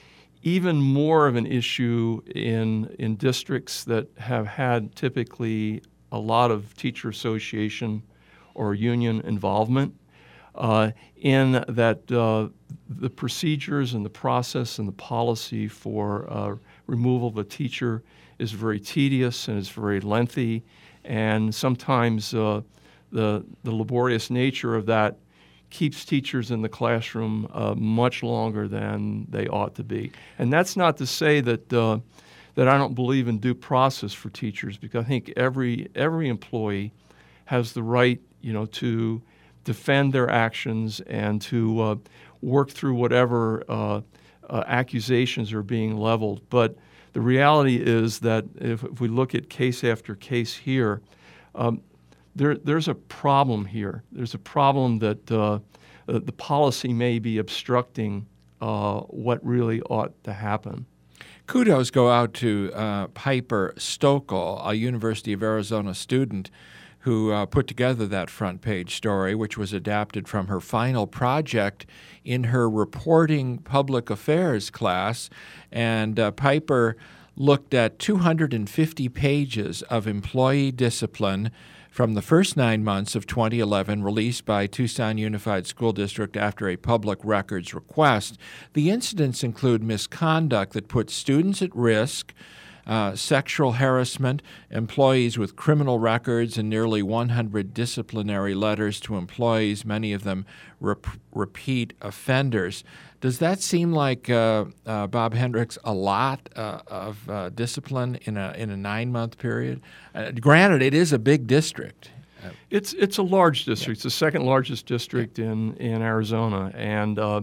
Speaker 16: even more of an issue in in districts that have had typically a lot of teacher association or union involvement, uh, in that uh, the procedures and the process and the policy for uh, removal of a teacher is very tedious and it's very lengthy, and sometimes uh, The, the laborious nature of that keeps teachers in the classroom uh, much longer than they ought to be. And that's not to say that uh, that I don't believe in due process for teachers, because I think every every employee has the right, you know, to defend their actions and to uh, work through whatever uh, uh, accusations are being leveled. But the reality is that if, if we look at case after case here, um, There, there's a problem here. There's a problem that uh, uh, the policy may be obstructing uh, what really ought to happen.
Speaker 1: Kudos go out to uh, Piper Stokel, a University of Arizona student who uh, put together that front page story, which was adapted from her final project in her reporting public affairs class. And uh, Piper looked at two hundred fifty pages of employee discipline from the first nine months of twenty eleven, released by Tucson Unified School District after a public records request. The incidents include misconduct that puts students at risk, uh, sexual harassment, employees with criminal records, and nearly one hundred disciplinary letters to employees, many of them rep- repeat offenders. Does that seem like, uh, uh, Bob Hendricks, a lot uh, of uh, discipline in a in a nine-month period? Uh, granted, it is a big district. Uh,
Speaker 16: it's it's a large district. Yeah. It's the second largest district yeah. in, in Arizona, and uh,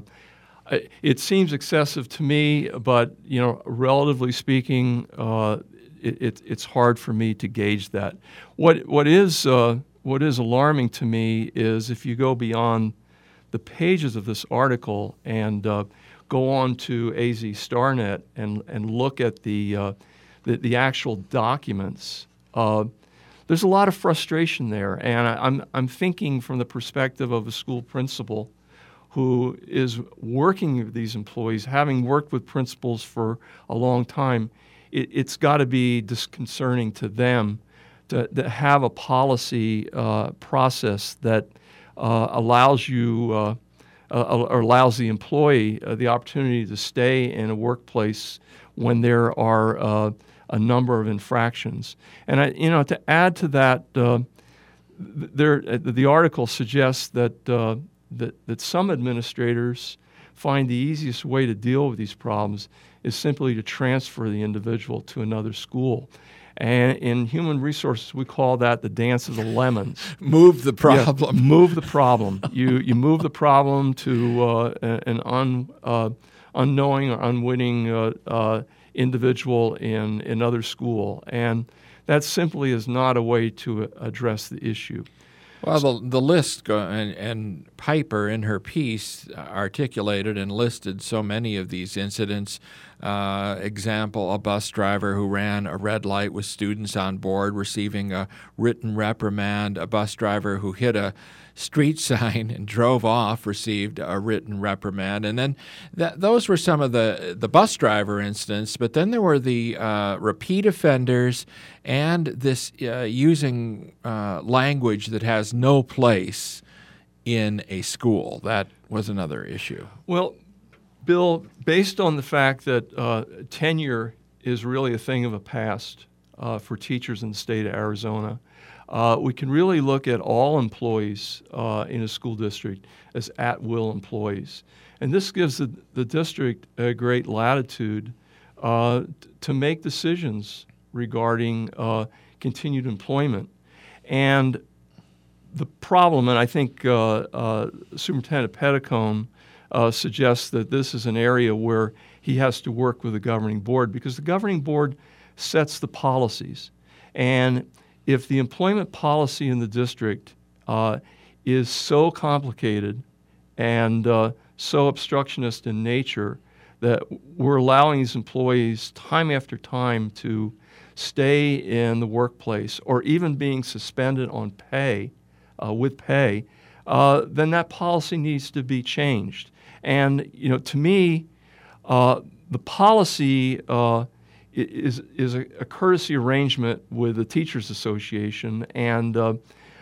Speaker 16: it seems excessive to me. But you know, relatively speaking, uh, it, it, it's hard for me to gauge that. What what is uh, what is alarming to me is if you go beyond the pages of this article and uh, go on to A Z StarNet and and look at the uh, the, the actual documents, uh, there's a lot of frustration there. And I, I'm I'm thinking from the perspective of a school principal who is working with these employees, having worked with principals for a long time. It, it's got to be disconcerting to them to, to have a policy uh, process that Uh, allows you uh, uh, or allows the employee uh, the opportunity to stay in a workplace when there are uh, a number of infractions. And I, you know, to add to that, uh, there the article suggests that uh, that that some administrators find the easiest way to deal with these problems is simply to transfer the individual to another school. And in human resources, we call that the dance of the lemons.
Speaker 1: Move the problem.
Speaker 16: Yeah, move the problem. you you move the problem to uh, an un, uh, unknowing or unwitting uh, uh, individual in another school. And that simply is not a way to address the issue.
Speaker 1: Well, the, the list, go, and, and Piper in her piece articulated and listed so many of these incidents. Uh, example, a bus driver who ran a red light with students on board receiving a written reprimand. A bus driver who hit a street sign and drove off received a written reprimand. And then that, those were some of the, the bus driver incidents, but then there were the uh, repeat offenders and this uh, using uh, language that has no place in a school. That was another issue.
Speaker 16: Well, Bill, based on the fact that uh, tenure is really a thing of the past uh, for teachers in the state of Arizona, uh, we can really look at all employees uh, in a school district as at-will employees. And this gives the, the district a great latitude uh, t- to make decisions regarding uh, continued employment. And the problem, and I think uh, uh, Superintendent Petticone Uh, suggests that this is an area where he has to work with the governing board, because the governing board sets the policies. And if the employment policy in the district uh, is so complicated and uh, so obstructionist in nature that we're allowing these employees time after time to stay in the workplace or even being suspended on pay, uh, with pay, uh, then that policy needs to be changed. And, you know, to me, uh, the policy uh, is, is a, a courtesy arrangement with the Teachers Association. And uh,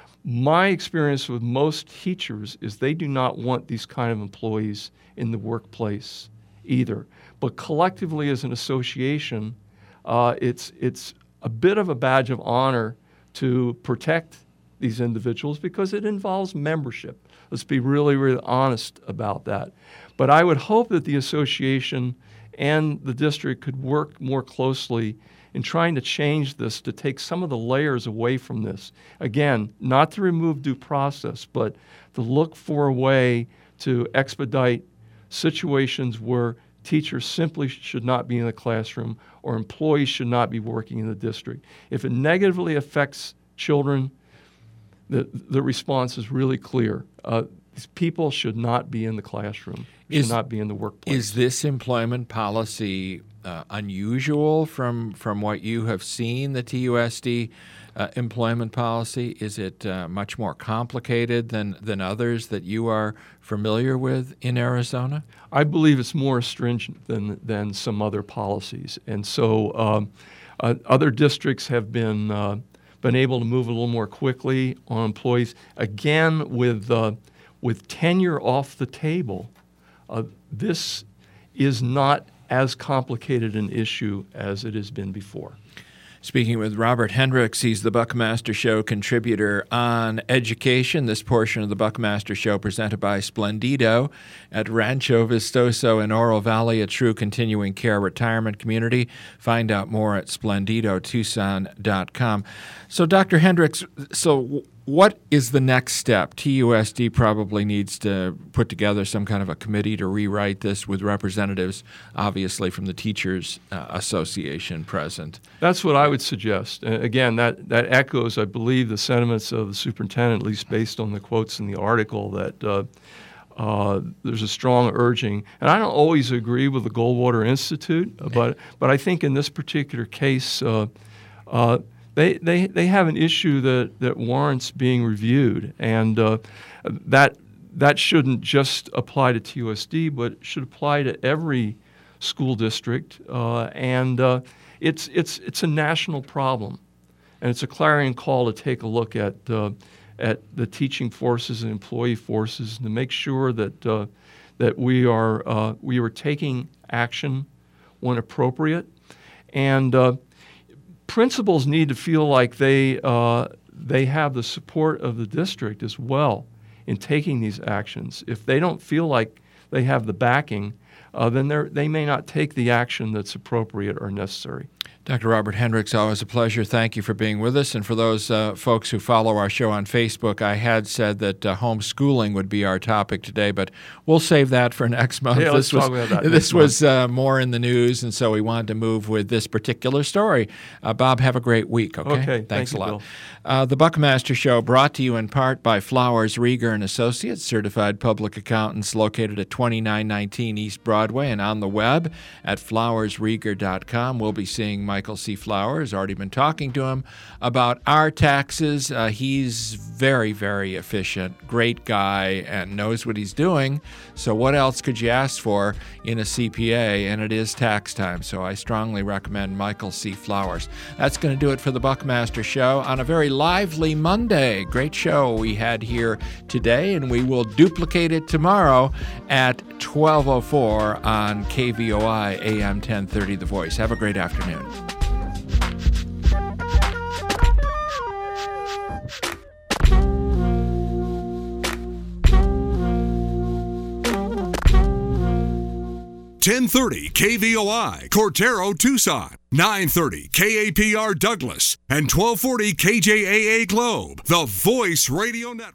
Speaker 16: my experience with most teachers is they do not want these kind of employees in the workplace either. But collectively as an association, uh, it's, it's a bit of a badge of honor to protect these individuals because it involves membership. Let's be really, really honest about that. But I would hope that the association and the district could work more closely in trying to change this, to take some of the layers away from this. Again, not to remove due process, but to look for a way to expedite situations where teachers simply should not be in the classroom or employees should not be working in the district. If it negatively affects children, the, the response is really clear. Uh, these people should not be in the classroom, should is, not be in the workplace.
Speaker 1: Is this employment policy uh, unusual from from what you have seen, the T U S D uh, employment policy? Is it uh, much more complicated than, than others that you are familiar with in Arizona?
Speaker 16: I believe it's more stringent than, than some other policies. And so um, uh, other districts have been uh, been able to move a little more quickly on employees. Again, with uh, with tenure off the table, uh, this is not as complicated an issue as it has been before.
Speaker 1: Speaking with Robert Hendricks, he's the Buckmaster Show contributor on education. This portion of the Buckmaster Show presented by Splendido at Rancho Vistoso in Oro Valley, a true continuing care retirement community. Find out more at splendido tucson dot com. So, Doctor Hendricks, so what is the next step? T U S D probably needs to put together some kind of a committee to rewrite this with representatives, obviously, from the Teachers uh, Association present.
Speaker 16: That's what I would suggest. Uh, again, that, that echoes, I believe, the sentiments of the superintendent, at least based on the quotes in the article, that uh, uh, there's a strong urging. And I don't always agree with the Goldwater Institute, but, but I think in this particular case, uh, uh, They, they they have an issue that, that warrants being reviewed, and uh, that that shouldn't just apply to T U S D, but should apply to every school district. Uh, and uh, it's it's it's a national problem, and it's a clarion call to take a look at uh, at the teaching forces and employee forces to make sure that uh, that we are uh, we are taking action when appropriate, and. Uh, Principals need to feel like they uh, they have the support of the district as well in taking these actions. If they don't feel like they have the backing, uh, then they they may not take the action that's appropriate or necessary.
Speaker 1: Doctor Robert Hendricks, always a pleasure. Thank you for being with us. And for those uh, folks who follow our show on Facebook, I had said that uh, homeschooling would be our topic today, but we'll save that for next month.
Speaker 16: Yeah, let's
Speaker 1: this
Speaker 16: talk
Speaker 1: was,
Speaker 16: about that
Speaker 1: this
Speaker 16: next
Speaker 1: was uh, more in the news, and so we wanted to move with this particular story. Uh, Bob, have a great week, okay?
Speaker 16: Okay,
Speaker 1: Thanks
Speaker 16: thank
Speaker 1: a
Speaker 16: you,
Speaker 1: lot.
Speaker 16: Bill.
Speaker 1: Uh, the Buckmaster Show brought to you in part by Flowers, Rieger and Associates, certified public accountants located at twenty-nine nineteen East Broadway and on the web at flowers rieger dot com. We'll be seeing Michael C. Flowers. Already been talking to him about our taxes. Uh, he's very, very efficient, great guy, and knows what he's doing. So what else could you ask for in a C P A? And it is tax time, so I strongly recommend Michael C. Flowers. That's going to do it for the Buckmaster Show on a very lively Monday. Great show we had here today, and we will duplicate it tomorrow at twelve oh four on K V O I A M ten thirty The Voice. Have a great afternoon.
Speaker 17: ten thirty K V O I, Cortero, Tucson. nine thirty K A P R Douglas. And twelve forty K J A A Globe, the Voice Radio Network.